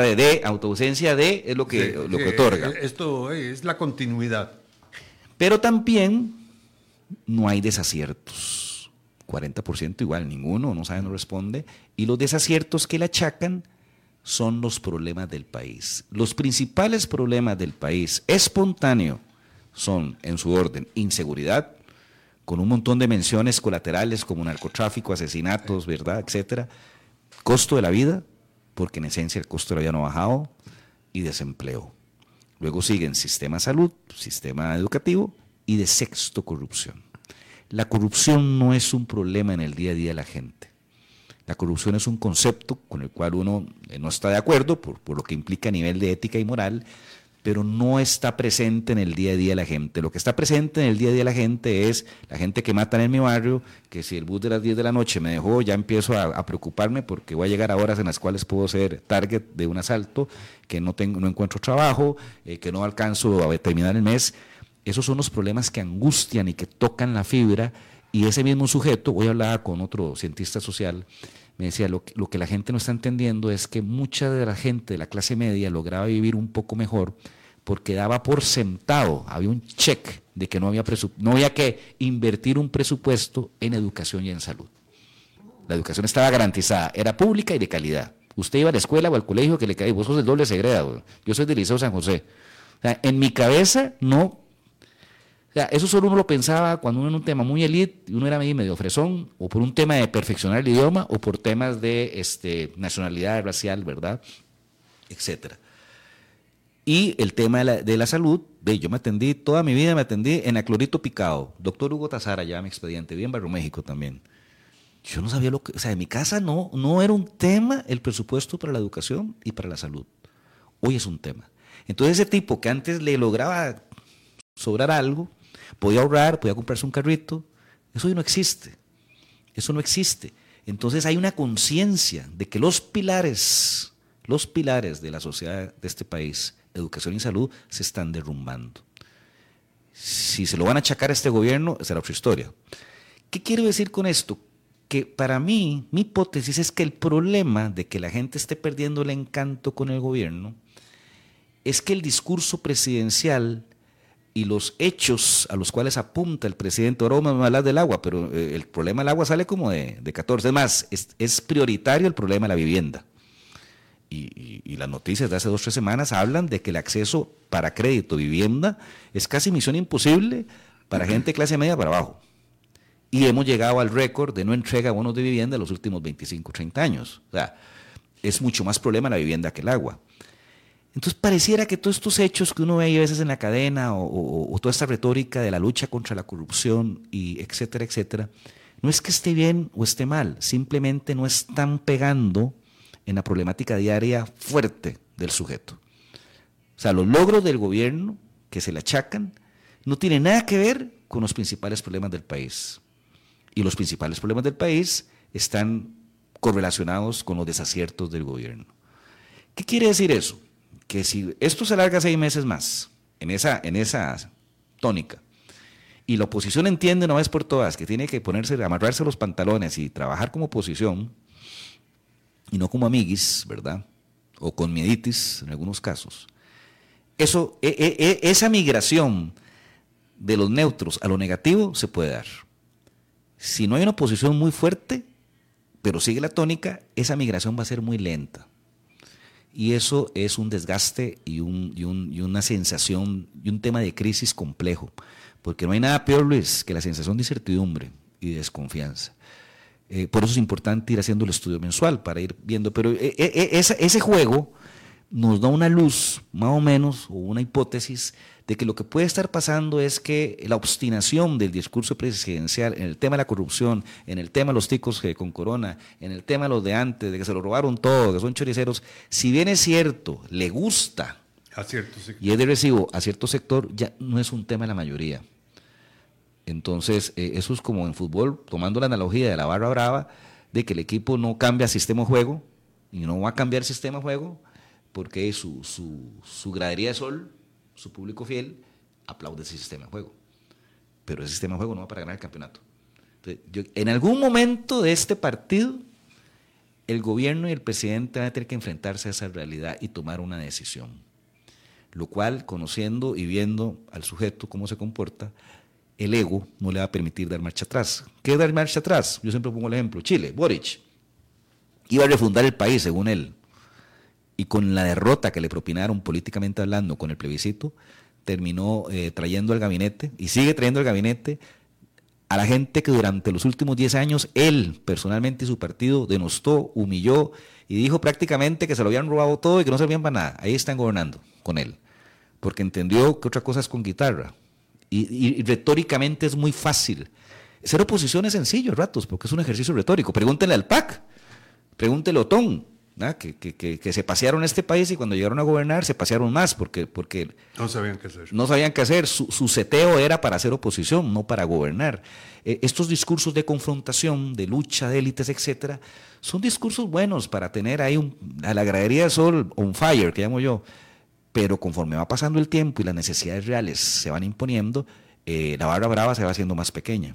de es lo que otorga. Esto es la continuidad. Pero también no hay desaciertos. 40% igual, ninguno, no sabe, no responde. Y los desaciertos que le achacan son los problemas del país. Los principales problemas del país, espontáneo, son, en su orden, inseguridad, con un montón de menciones colaterales como narcotráfico, asesinatos, ¿verdad?, etcétera. Costo de la vida, porque en esencia el costo de la vida no ha bajado, y desempleo. Luego siguen sistema de salud, sistema educativo, y de sexto, corrupción. La corrupción no es un problema en el día a día de la gente. La corrupción es un concepto con el cual uno no está de acuerdo por lo que implica a nivel de ética y moral, pero no está presente en el día a día de la gente. Lo que está presente en el día a día de la gente es la gente que matan en mi barrio, que si el bus de las 10 de la noche me dejó, ya empiezo a preocuparme porque voy a llegar a horas en las cuales puedo ser target de un asalto, que no encuentro trabajo, que no alcanzo a terminar el mes. Esos son los problemas que angustian y que tocan la fibra. Y ese mismo sujeto, hoy hablaba con otro cientista social, me decía, lo que la gente no está entendiendo es que mucha de la gente de la clase media lograba vivir un poco mejor porque daba por sentado, había un check de que no había que invertir un presupuesto en educación y en salud. La educación estaba garantizada, era pública y de calidad. Usted iba a la escuela o al colegio que le caía, vos sos del doble segregado, yo soy del Liceo San José. O sea, en mi cabeza no. O sea, eso solo uno lo pensaba cuando uno era un tema muy elite y uno era medio fresón, o por un tema de perfeccionar el idioma, o por temas de nacionalidad, racial, ¿verdad?, etcétera. Y el tema de la salud, yo toda mi vida me atendí en Aclorito Picado, doctor Hugo Tazara, ya mi expediente, vi en Barrio México también. Yo no sabía o sea, en mi casa no era un tema el presupuesto para la educación y para la salud. Hoy es un tema. Entonces ese tipo que antes le lograba sobrar algo, podía ahorrar, podía comprarse un carrito, eso hoy no existe. Eso no existe. Entonces hay una conciencia de que los pilares de la sociedad de este país, educación y salud, se están derrumbando. Si se lo van a achacar a este gobierno, será otra historia. ¿Qué quiero decir con esto? Que para mí, mi hipótesis es que el problema de que la gente esté perdiendo el encanto con el gobierno es que el discurso presidencial y los hechos a los cuales apunta el presidente, ahora vamos a hablar del agua, pero el problema del agua sale como de 14. Es más, es prioritario el problema de la vivienda. Y las noticias de hace 2 o 3 semanas hablan de que el acceso para crédito, vivienda, es casi misión imposible para gente de clase media para abajo. Y hemos llegado al récord de no entrega de bonos de vivienda en los últimos 25, 30 años. O sea, es mucho más problema la vivienda que el agua. Entonces pareciera que todos estos hechos que uno ve a veces en la cadena o toda esta retórica de la lucha contra la corrupción y etcétera, etcétera, no es que esté bien o esté mal, simplemente no están pegando en la problemática diaria fuerte del sujeto. O sea, los logros del gobierno que se le achacan no tienen nada que ver con los principales problemas del país. Y los principales problemas del país están correlacionados con los desaciertos del gobierno. ¿Qué quiere decir eso? Que si esto se alarga 6 meses más, en esa tónica, y la oposición entiende una vez por todas que tiene que amarrarse los pantalones y trabajar como oposición, y no como amiguis, ¿verdad?, o con mieditis en algunos casos, esa migración de los neutros a lo negativo se puede dar. Si no hay una oposición muy fuerte, pero sigue la tónica, esa migración va a ser muy lenta. Y eso es un desgaste y una sensación y un tema de crisis complejo, porque no hay nada peor, Luis, que la sensación de incertidumbre y de desconfianza. Por eso es importante ir haciendo el estudio mensual para ir viendo, pero ese juego nos da una luz, más o menos, o una hipótesis de que lo que puede estar pasando es que la obstinación del discurso presidencial en el tema de la corrupción, en el tema de los ticos con corona, en el tema de los de antes, de que se lo robaron todo, que son choriceros, si bien es cierto, le gusta a cierto sector, y es de recibo a cierto sector, ya no es un tema de la mayoría. Entonces, eso es como en fútbol, tomando la analogía de la barra brava, de que el equipo no cambia sistema de juego, y no va a cambiar sistema de juego, porque su gradería de sol, su público fiel, aplaude ese sistema de juego. Pero ese sistema de juego no va para ganar el campeonato. Entonces, en algún momento de este partido, el gobierno y el presidente van a tener que enfrentarse a esa realidad y tomar una decisión. Lo cual, conociendo y viendo al sujeto cómo se comporta, el ego no le va a permitir dar marcha atrás. ¿Qué es dar marcha atrás? Yo siempre pongo el ejemplo. Chile, Boric, iba a refundar el país, según él. Y con la derrota que le propinaron políticamente hablando con el plebiscito, terminó trayendo al gabinete, y sigue trayendo al gabinete, a la gente que durante los últimos 10 años, él personalmente y su partido denostó, humilló, y dijo prácticamente que se lo habían robado todo y que no servían para nada. Ahí están gobernando con él. Porque entendió que otra cosa es con guitarra. Y retóricamente es muy fácil. Ser oposición es sencillo a ratos, porque es un ejercicio retórico. Pregúntenle al PAC, pregúntenle a Otón, que se pasearon este país y cuando llegaron a gobernar se pasearon más porque no sabían qué hacer. No sabían qué hacer. Su seteo era para hacer oposición, no para gobernar. Estos discursos de confrontación, de lucha de élites, etcétera, son discursos buenos para tener ahí a la gradería de sol on fire, que llamo yo. Pero conforme va pasando el tiempo y las necesidades reales se van imponiendo, la barra brava se va haciendo más pequeña.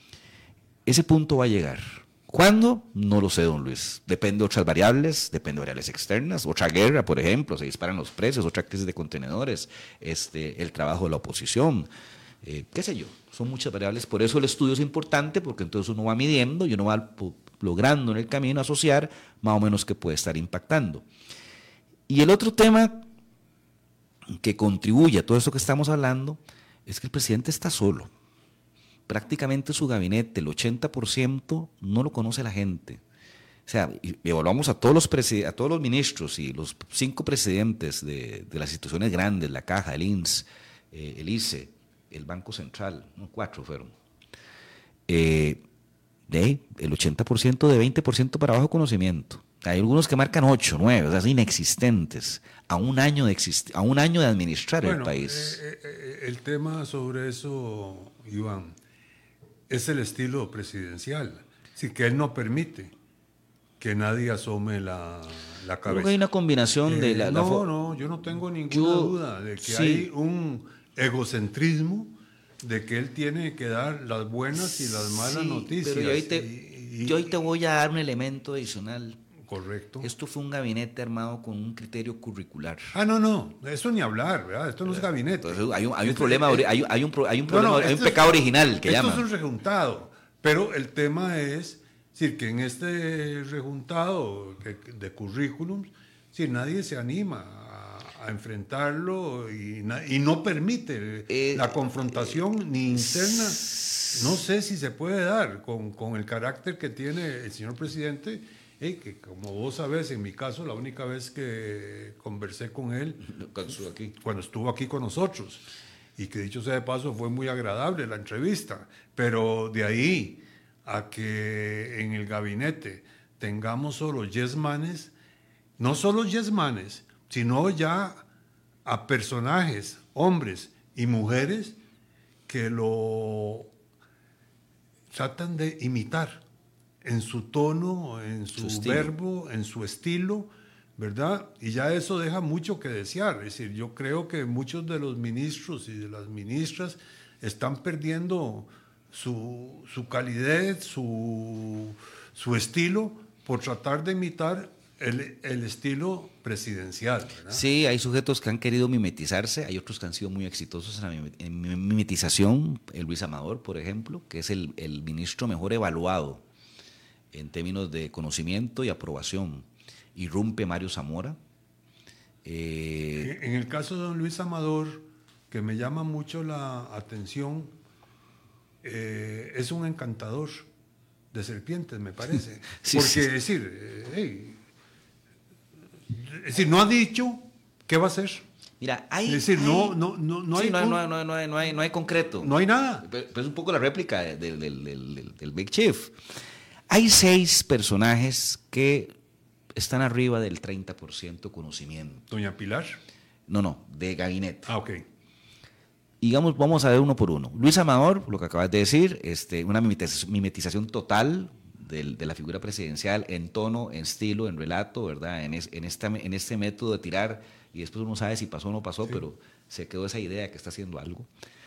Ese punto va a llegar. ¿Cuándo? No lo sé, don Luis. Depende de otras variables, depende de variables externas. Otra guerra, por ejemplo, se disparan los precios, otra crisis de contenedores, el trabajo de la oposición, qué sé yo. Son muchas variables. Por eso el estudio es importante, porque entonces uno va midiendo y uno va logrando en el camino asociar más o menos qué puede estar impactando. Y el otro tema que contribuye a todo eso que estamos hablando es que el presidente está solo. Prácticamente su gabinete, el 80%, no lo conoce la gente. O sea, evaluamos a todos los ministros y los 5 presidentes de las instituciones grandes, la Caja, el INS, el ICE, el Banco Central, 4 fueron. El 80% de 20% para bajo conocimiento. Hay algunos que marcan 8, 9, o sea, inexistentes, a un año de administrar el país. El tema sobre eso, Iván, es el estilo presidencial. Así que él no permite que nadie asome la cabeza. Creo que hay una combinación de la... No, yo no tengo ninguna duda de que hay un egocentrismo de que él tiene que dar las buenas y las malas noticias. Pero yo hoy te voy a dar un elemento adicional. Correcto. Esto fue un gabinete armado con un criterio curricular. No, eso ni hablar, ¿verdad? Esto no es gabinete. Entonces, hay un problema, hay un pecado original que llama. Esto es un rejuntado, pero el tema es decir, que en este rejuntado de currículums, si nadie se anima a enfrentarlo y no permite la confrontación ni interna, no sé si se puede dar con el carácter que tiene el señor presidente. Que como vos sabés, en mi caso, la única vez que conversé con él, cuando estuvo aquí con nosotros, y que dicho sea de paso, fue muy agradable la entrevista, pero de ahí a que en el gabinete tengamos solo yesmanes, no solo yesmanes, sino ya a personajes, hombres y mujeres, que lo tratan de imitar en su tono, en su verbo, en su estilo, ¿verdad? Y ya eso deja mucho que desear. Es decir, yo creo que muchos de los ministros y de las ministras están perdiendo su calidez, su estilo, por tratar de imitar el estilo presidencial, ¿verdad? Sí, hay sujetos que han querido mimetizarse, hay otros que han sido muy exitosos en mimetización. El Luis Amador, por ejemplo, que es el ministro mejor evaluado en términos de conocimiento y aprobación. Irrumpe Mario Zamora. En el caso de don Luis Amador, que me llama mucho la atención, es un encantador de serpientes, me parece. Sí, Porque sí. es decir, no ha dicho qué va a hacer. Mira, Es decir, no sí, hay no hay concreto. no hay nada. Pero es un poco la réplica del Big Chief. Hay 6 personajes que están arriba del 30% conocimiento. Doña Pilar. No, de gabinete. Ah, ok. Digamos, vamos a ver uno por uno. Luis Amador, lo que acabas de decir, una mimetización total de la figura presidencial en tono, en estilo, en relato, ¿verdad? En este método de tirar, y después uno sabe si pasó o no pasó, sí, pero se quedó esa idea que está haciendo algo.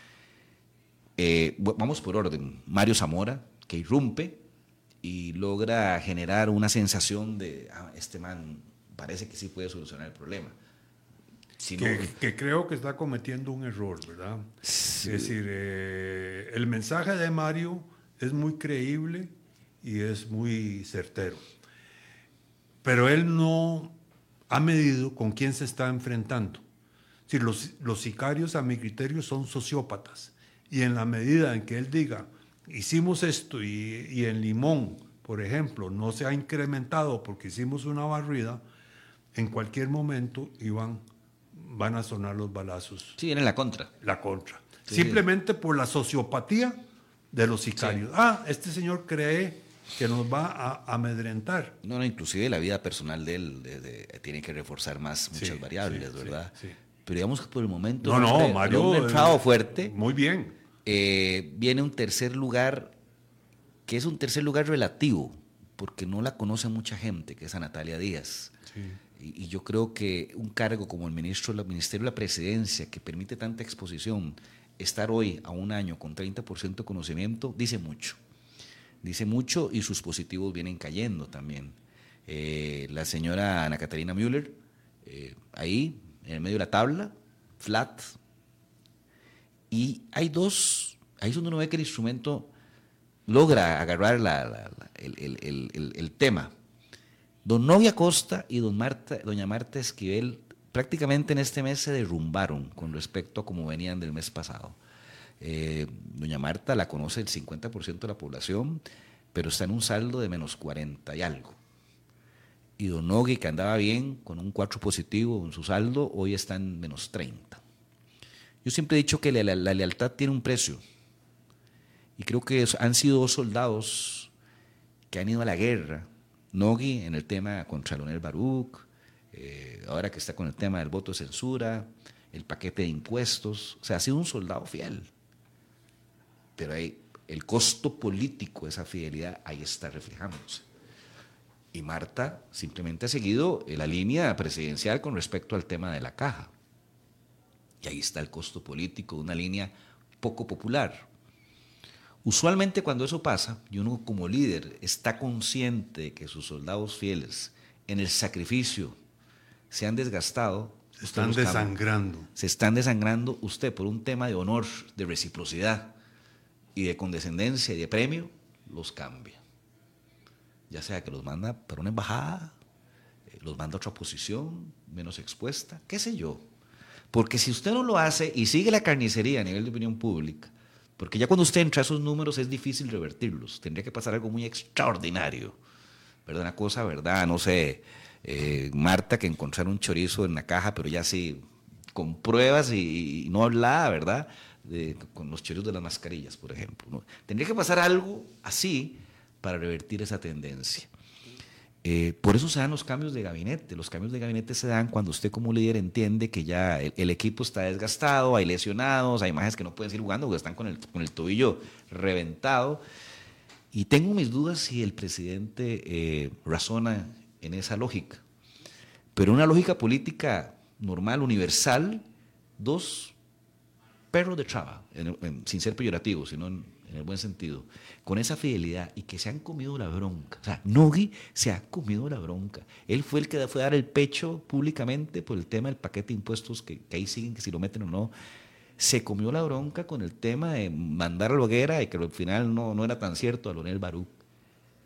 Vamos por orden. Mario Zamora, que irrumpe y logra generar una sensación de, este man parece que sí puede solucionar el problema. Si no, que creo que está cometiendo un error, ¿verdad? Sí. Es decir, el mensaje de Mario es muy creíble y es muy certero, pero él no ha medido con quién se está enfrentando. Es decir, los sicarios, a mi criterio, son sociópatas, y en la medida en que él diga, hicimos esto y en Limón, por ejemplo, no se ha incrementado porque hicimos una barrida, en cualquier momento, Iván, van a sonar los balazos. Sí, en la contra. La contra. Sí. Simplemente por la sociopatía de los sicarios. Sí. Este señor cree que nos va a amedrentar. No, inclusive la vida personal de él tiene que reforzar muchas variables, ¿verdad? Sí. Pero digamos que por el momento... Mario... Un entrado fuerte. Muy bien. Viene un tercer lugar, que es un tercer lugar relativo, porque no la conoce mucha gente, que es a Natalia Díaz. Sí. Y yo creo que un cargo como el Ministerio de la Presidencia, que permite tanta exposición, estar hoy a un año con 30% de conocimiento, dice mucho. Dice mucho, y sus positivos vienen cayendo también. La señora Ana Catarina Müller, ahí, en el medio de la tabla, flat. Y hay dos, ahí es donde uno ve que el instrumento logra agarrar el tema. Don Novi Acosta y doña Marta Esquivel prácticamente en este mes se derrumbaron con respecto a cómo venían del mes pasado. Doña Marta la conoce el 50% de la población, pero está en un saldo de menos 40 y algo. Y don Novi, que andaba bien, con un 4 positivo en su saldo, hoy está en menos 30. Yo siempre he dicho que la lealtad tiene un precio. Y creo que han sido 2 soldados que han ido a la guerra. Nogui en el tema contra Leonel Baruch, ahora que está con el tema del voto de censura, el paquete de impuestos. O sea, ha sido un soldado fiel. Pero el costo político de esa fidelidad ahí está reflejándose. Y Marta simplemente ha seguido la línea presidencial con respecto al tema de la caja. Y ahí está el costo político de una línea poco popular. Usualmente cuando eso pasa, y uno como líder está consciente de que sus soldados fieles en el sacrificio se han desgastado, se están desangrando, usted por un tema de honor, de reciprocidad y de condescendencia y de premio, los cambia. Ya sea que los manda para una embajada, los manda a otra posición menos expuesta, qué sé yo. Porque si usted no lo hace y sigue la carnicería a nivel de opinión pública, porque ya cuando usted entra a esos números es difícil revertirlos, tendría que pasar algo muy extraordinario, ¿verdad? Una cosa, ¿verdad? No sé, Marta que encontrar un chorizo en la caja, pero ya sí, con pruebas y no hablada, ¿verdad? Con los chorizos de las mascarillas, por ejemplo, ¿no? Tendría que pasar algo así para revertir esa tendencia. Por eso se dan los cambios de gabinete. Los cambios de gabinete se dan cuando usted como líder entiende que ya el equipo está desgastado, hay lesionados, hay imágenes que no pueden seguir jugando porque están con el tobillo reventado. Y tengo mis dudas si el presidente razona en esa lógica. Pero una lógica política normal, universal, 2 perros de traba, sin ser peyorativo, sino en el buen sentido, con esa fidelidad y que se han comido la bronca. O sea, Nogui se ha comido la bronca. Él fue el que fue a dar el pecho públicamente por el tema del paquete de impuestos, que ahí siguen, que si lo meten o no. Se comió la bronca con el tema de mandar a la hoguera y que al final no era tan cierto a Leonel Baruch.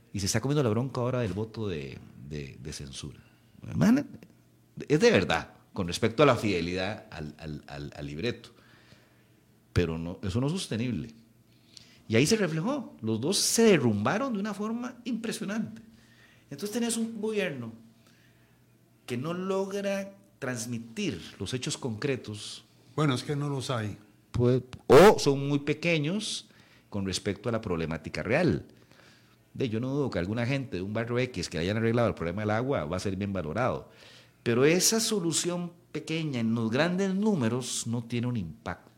y se está comiendo la bronca ahora del voto de censura. Man, es de verdad, con respecto a la fidelidad al libreto. Pero no, eso no es sostenible. Y ahí se reflejó. Los dos se derrumbaron de una forma impresionante. Entonces tenés un gobierno que no logra transmitir los hechos concretos. Bueno, es que no los hay. Pues, o son muy pequeños con respecto a la problemática real. Yo no dudo que alguna gente de un barrio X que hayan arreglado el problema del agua va a ser bien valorado. Pero esa solución pequeña en los grandes números no tiene un impacto.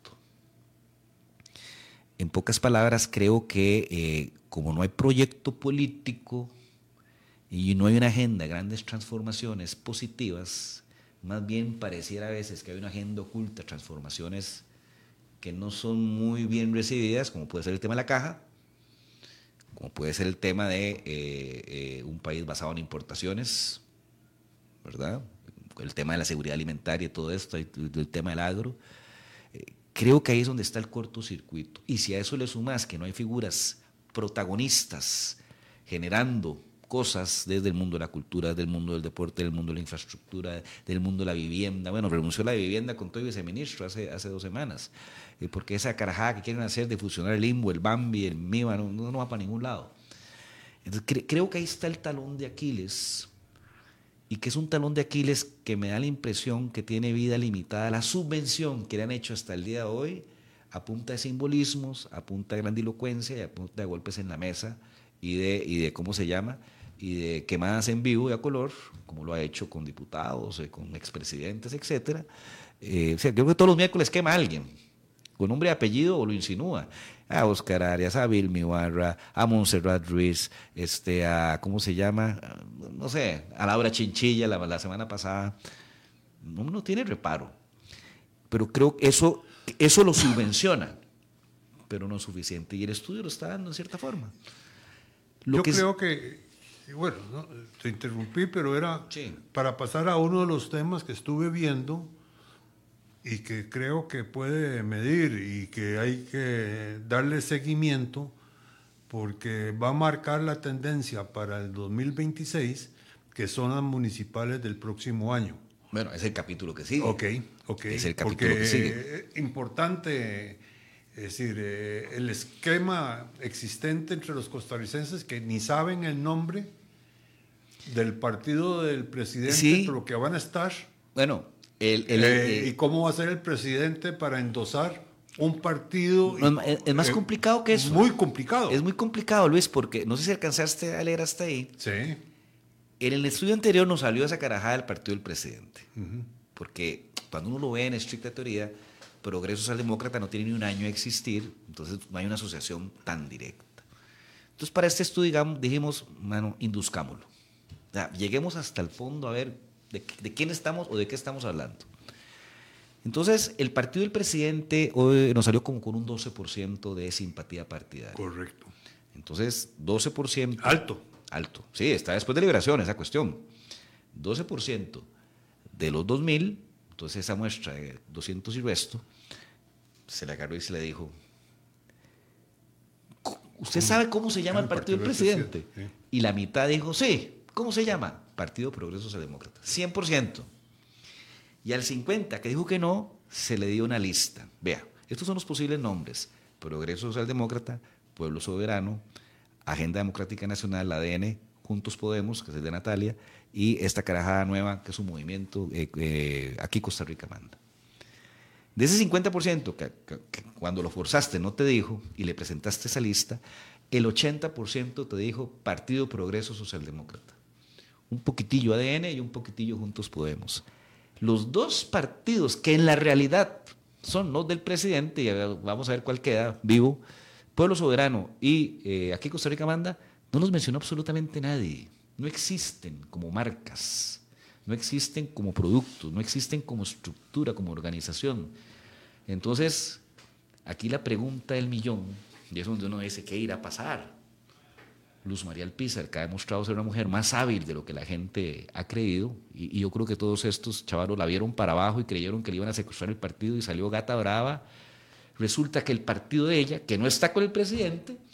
En pocas palabras, creo que como no hay proyecto político y no hay una agenda de grandes transformaciones positivas, más bien pareciera a veces que hay una agenda oculta, transformaciones que no son muy bien recibidas, como puede ser el tema de la caja, como puede ser el tema de un país basado en importaciones, ¿verdad? El tema de la seguridad alimentaria y todo esto, el tema del agro. Creo que ahí es donde está el cortocircuito. Y si a eso le sumas que no hay figuras protagonistas generando cosas desde el mundo de la cultura, desde el mundo del deporte, del mundo de la infraestructura, del mundo de la vivienda. Bueno, renunció a la vivienda con todo el viceministro hace 2 semanas, porque esa carajada que quieren hacer de fusionar el IMBO, el BAMBI, el MIBA, no va para ningún lado. Entonces, creo que ahí está el talón de Aquiles, y que es un talón de Aquiles que me da la impresión que tiene vida limitada. La subvención que le han hecho hasta el día de hoy, a punta de simbolismos, a punta de grandilocuencia y a punta de golpes en la mesa y de ¿cómo se llama? Y de quemadas en vivo y a color, como lo ha hecho con diputados, con expresidentes, etc. Creo que todos los miércoles quema a alguien, con nombre y apellido, o lo insinúa. A Oscar Arias, a Vilmi Barra, a Montserrat Ruiz, a ¿cómo se llama? No sé, a Laura Chinchilla la semana pasada. No tiene reparo. Pero creo que eso lo subvenciona, pero no es suficiente. Y el estudio lo está dando en cierta forma. Creo que, bueno, ¿no? Te interrumpí, pero era sí, para pasar a uno de los temas que estuve viendo y que creo que puede medir y que hay que darle seguimiento porque va a marcar la tendencia para el 2026, que son las municipales del próximo año. Bueno, es el capítulo que sigue. Ok. Es el capítulo que sigue. Importante, es decir, el esquema existente entre los costarricenses que ni saben el nombre del partido del presidente, sí, pero que van a estar. Bueno, ¿y cómo va a ser el presidente para endosar un partido? Es más complicado que eso. Muy complicado. Es muy complicado, Luis, porque no sé si alcanzaste a leer hasta ahí. Sí. En el estudio anterior nos salió esa carajada del partido del presidente. Porque cuando uno lo ve en estricta teoría, Progreso Socialdemócrata no tiene ni un año de existir, entonces no hay una asociación tan directa. Entonces, para este estudio, dijimos, induzcámoslo. O sea, lleguemos hasta el fondo a ver de quién estamos o de qué estamos hablando. Entonces, el partido del presidente hoy nos salió como con un 12% de simpatía partidaria. Correcto. Entonces, 12%. Alto. Sí, está después de Liberación esa cuestión. 12% de los 2.000, entonces esa muestra de 200 y resto, se le agarró y se le dijo, ¿usted sabe cómo se llama el partido del presidente? Sí. Y la mitad dijo, sí, ¿cómo se llama? Partido Progreso Socialdemócrata, 100%. Y al 50% que dijo que no, se le dio una lista. Vea, estos son los posibles nombres: Progreso Socialdemócrata, Pueblo Soberano, Agenda Democrática Nacional, ADN, Juntos Podemos, que es el de Natalia, y esta carajada nueva, que es un movimiento, Aquí Costa Rica Manda. De ese 50% que cuando lo forzaste no te dijo y le presentaste esa lista, el 80% te dijo Partido Progreso Socialdemócrata. Un poquitillo ADN y un poquitillo Juntos Podemos. Los dos partidos que en la realidad son los del presidente, y vamos a ver cuál queda vivo, Pueblo Soberano y Aquí Costa Rica Manda, no los mencionó absolutamente nadie. No existen como marcas, no existen como productos, no existen como estructura, como organización. Entonces, aquí la pregunta del millón, y es donde uno dice, ¿qué irá a pasar? Luz María Alpizar, que ha demostrado ser una mujer más hábil de lo que la gente ha creído, y yo creo que todos estos chavalos la vieron para abajo y creyeron que le iban a secuestrar el partido y salió gata brava. Resulta que el partido de ella, que no está con el presidente,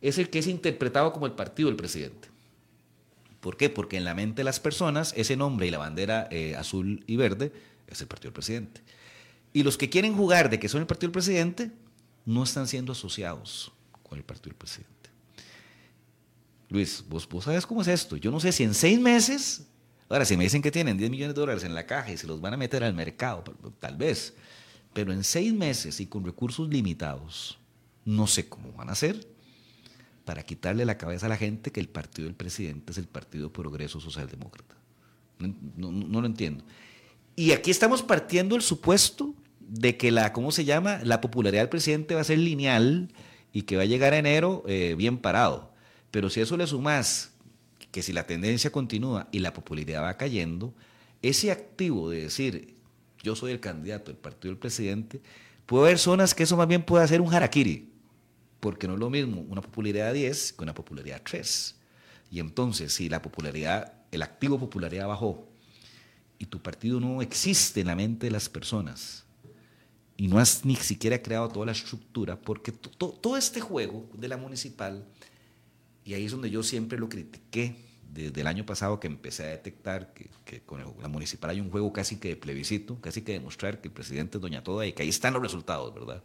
es el que es interpretado como el partido del presidente. ¿Por qué? Porque en la mente de las personas ese nombre y la bandera azul y verde es el partido del presidente. Y los que quieren jugar de que son el partido del presidente no están siendo asociados con el partido del presidente. Luis, vos sabes cómo es esto. Yo no sé si en 6 meses, ahora si me dicen que tienen 10 millones de dólares en la caja y se los van a meter al mercado, tal vez, pero en 6 meses y con recursos limitados, no sé cómo van a hacer para quitarle la cabeza a la gente que el partido del presidente es el Partido Progreso Socialdemócrata. No lo entiendo. Y aquí estamos partiendo el supuesto de que la popularidad del presidente va a ser lineal y que va a llegar a enero bien parado. Pero si eso le sumas que si la tendencia continúa y la popularidad va cayendo, ese activo de decir yo soy el candidato del partido del presidente, puede haber zonas que eso más bien puede hacer un harakiri, porque no es lo mismo una popularidad 10 que una popularidad 3. Y entonces, si el activo popularidad bajó y tu partido no existe en la mente de las personas y no has ni siquiera creado toda la estructura, porque todo este juego de la municipal, y ahí es donde yo siempre lo critiqué, desde el año pasado que empecé a detectar que con la municipal hay un juego casi que de plebiscito, casi que demostrar que el presidente es doña toda y que ahí están los resultados, ¿verdad?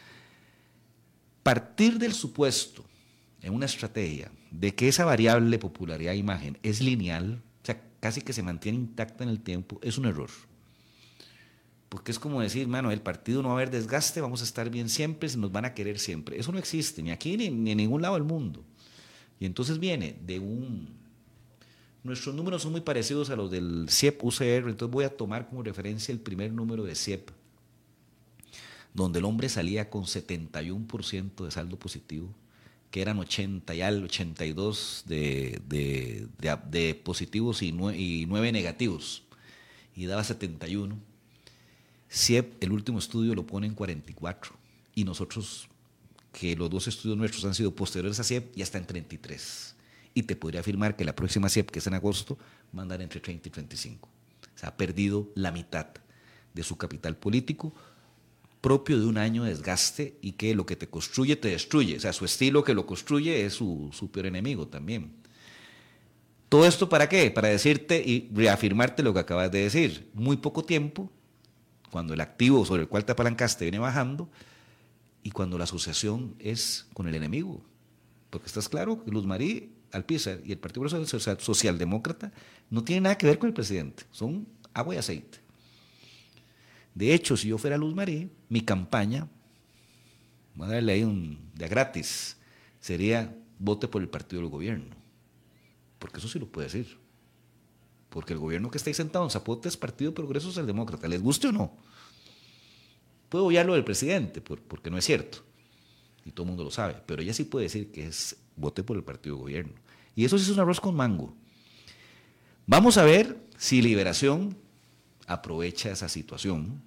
Partir del supuesto en una estrategia de que esa variable popularidad-imagen es lineal, o sea, casi que se mantiene intacta en el tiempo, es un error. Porque es como decir, mano, el partido no va a haber desgaste, vamos a estar bien siempre, nos van a querer siempre. Eso no existe, ni aquí ni en ningún lado del mundo. Y entonces viene de nuestros números son muy parecidos a los del CIEP-UCR, entonces voy a tomar como referencia el primer número de CIEP, donde el hombre salía con 71% de saldo positivo, que eran 82 de positivos y 9 negativos, y daba 71. CIEP, el último estudio lo pone en 44, y nosotros, que los 2 estudios nuestros han sido posteriores a CIEP, ya está en 33. Y te podría afirmar que la próxima CIEP, que es en agosto, va a andar entre 30 y 35. O sea, ha perdido la mitad de su capital político, propio de un año de desgaste, y que lo que te construye te destruye. O sea, su estilo que lo construye es su peor enemigo también. ¿Todo esto para qué? Para decirte y reafirmarte lo que acabas de decir. Muy poco tiempo, cuando el activo sobre el cual te apalancaste viene bajando, y cuando la asociación es con el enemigo. Porque estás claro que Luz Marí Alpizar y el Partido Socialdemócrata no tienen nada que ver con el presidente, son agua y aceite. De hecho, si yo fuera Luz Marí, mi campaña, voy a darle ahí de gratis, sería vote por el partido del gobierno. Porque eso sí lo puede decir. Porque el gobierno que está ahí sentado en Zapote es Partido Progreso Socialdemócrata, les guste o no. Puedo obviarlo del presidente, porque no es cierto. Y todo el mundo lo sabe. Pero ella sí puede decir que es vote por el partido de gobierno. Y eso sí es un arroz con mango. Vamos a ver si Liberación aprovecha esa situación.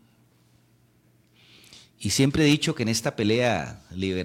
Y siempre he dicho que en esta pelea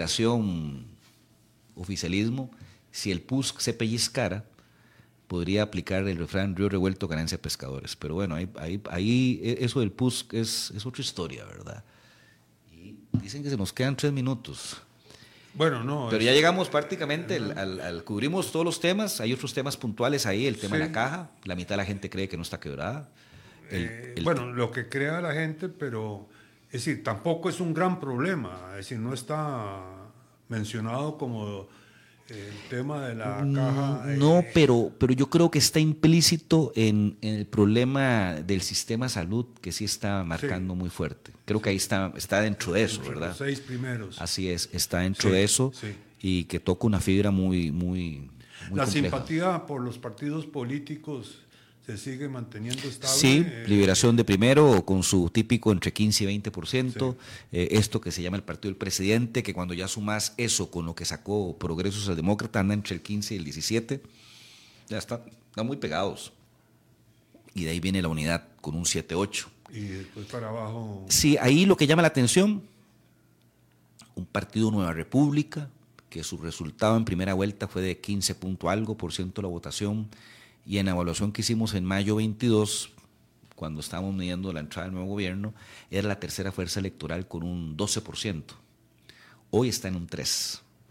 Liberación-oficialismo, si el PUSC se pellizcara, podría aplicar el refrán río revuelto, ganancia de pescadores. Pero bueno, ahí eso del PUSC es otra historia, ¿verdad? Y dicen que se nos quedan 3 minutos. Bueno, no. Pero ya llegamos prácticamente, cubrimos todos los temas, hay otros temas puntuales ahí, el tema de la caja, la mitad de la gente cree que no está quebrada. Bueno, lo que crea la gente, pero es decir, tampoco es un gran problema, es decir, no está mencionado como el tema de la caja. No, pero yo creo que está implícito en el problema del sistema de salud, que sí está marcando muy fuerte. Creo que ahí está dentro de eso, ¿verdad? Los 6 primeros. Así es, está dentro de eso, y que toca una fibra muy la compleja. Simpatía por los partidos políticos se sigue manteniendo estable. Sí, Liberación de primero, con su típico entre 15 y 20%. Esto que se llama el partido del presidente, que cuando ya sumas eso con lo que sacó Progreso Socialdemócrata, anda entre el 15 y el 17. Ya están muy pegados. Y de ahí viene la unidad con un 7-8. Y después para abajo. Sí, ahí lo que llama la atención, un partido Nueva República, que su resultado en primera vuelta fue de 15 punto algo por ciento de la votación, y en la evaluación que hicimos en mayo 22, cuando estábamos midiendo la entrada del nuevo gobierno, era la tercera fuerza electoral con un 12%. Hoy está en un 3%.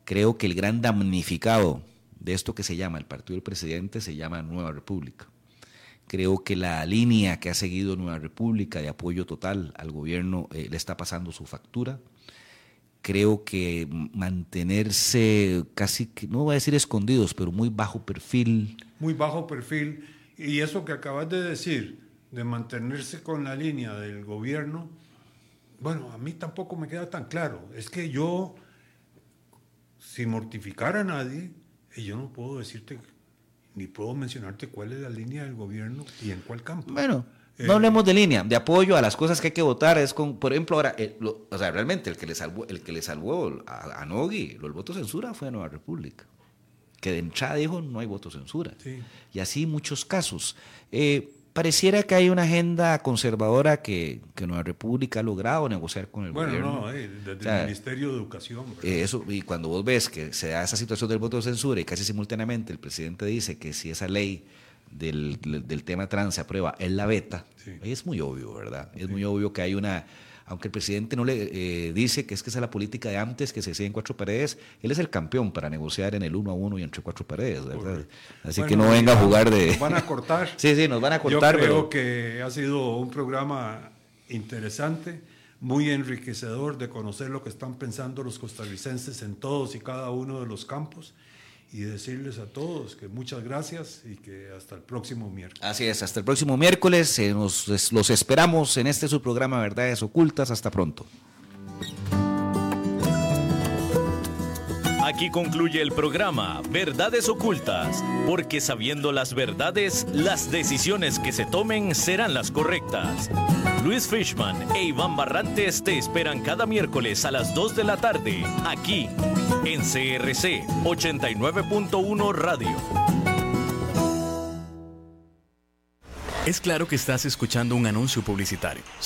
Creo que el gran damnificado de esto que se llama el partido del presidente se llama Nueva República. Creo que la línea que ha seguido Nueva República de apoyo total al gobierno le está pasando su factura. Creo que mantenerse casi, no voy a decir escondidos, pero muy bajo perfil. Muy bajo perfil. Y eso que acabas de decir, de mantenerse con la línea del gobierno, bueno, a mí tampoco me queda tan claro. Es que yo, sin mortificar a nadie, yo no puedo decirte, ni puedo mencionarte cuál es la línea del gobierno y en cuál campo. Bueno, no hablemos de línea, de apoyo a las cosas que hay que votar. Es con, por ejemplo, ahora, o sea, realmente el que le salvó a Nogui el voto censura fue Nueva República, que de entrada dijo no hay voto censura. Sí. Y así muchos casos. Pareciera que hay una agenda conservadora que Nueva República ha logrado negociar con el gobierno. Bueno, desde el Ministerio de Educación. Eso, y cuando vos ves que se da esa situación del voto de censura y casi simultáneamente el presidente dice que si esa ley del tema trans se aprueba, él la veta, sí. Es muy obvio, ¿verdad? Es muy obvio que hay una... Aunque el presidente no le dice que esa es la política de antes, que se decía en cuatro paredes, él es el campeón para negociar en el 1 a 1 y entre cuatro paredes, ¿verdad? Correcto. Así bueno, que no venga a jugar de... Nos van a cortar. Sí, nos van a cortar. Yo creo que ha sido un programa interesante, muy enriquecedor de conocer lo que están pensando los costarricenses en todos y cada uno de los campos. Y decirles a todos que muchas gracias y que hasta el próximo miércoles. Así es, hasta el próximo miércoles. Los esperamos en este su programa Verdades Ocultas. Hasta pronto. Aquí concluye el programa Verdades Ocultas, porque sabiendo las verdades, las decisiones que se tomen serán las correctas. Luis Fishman e Iván Barrantes te esperan cada miércoles a las 2 de la tarde, aquí en CRC 89.1 Radio. Es claro que estás escuchando un anuncio publicitario.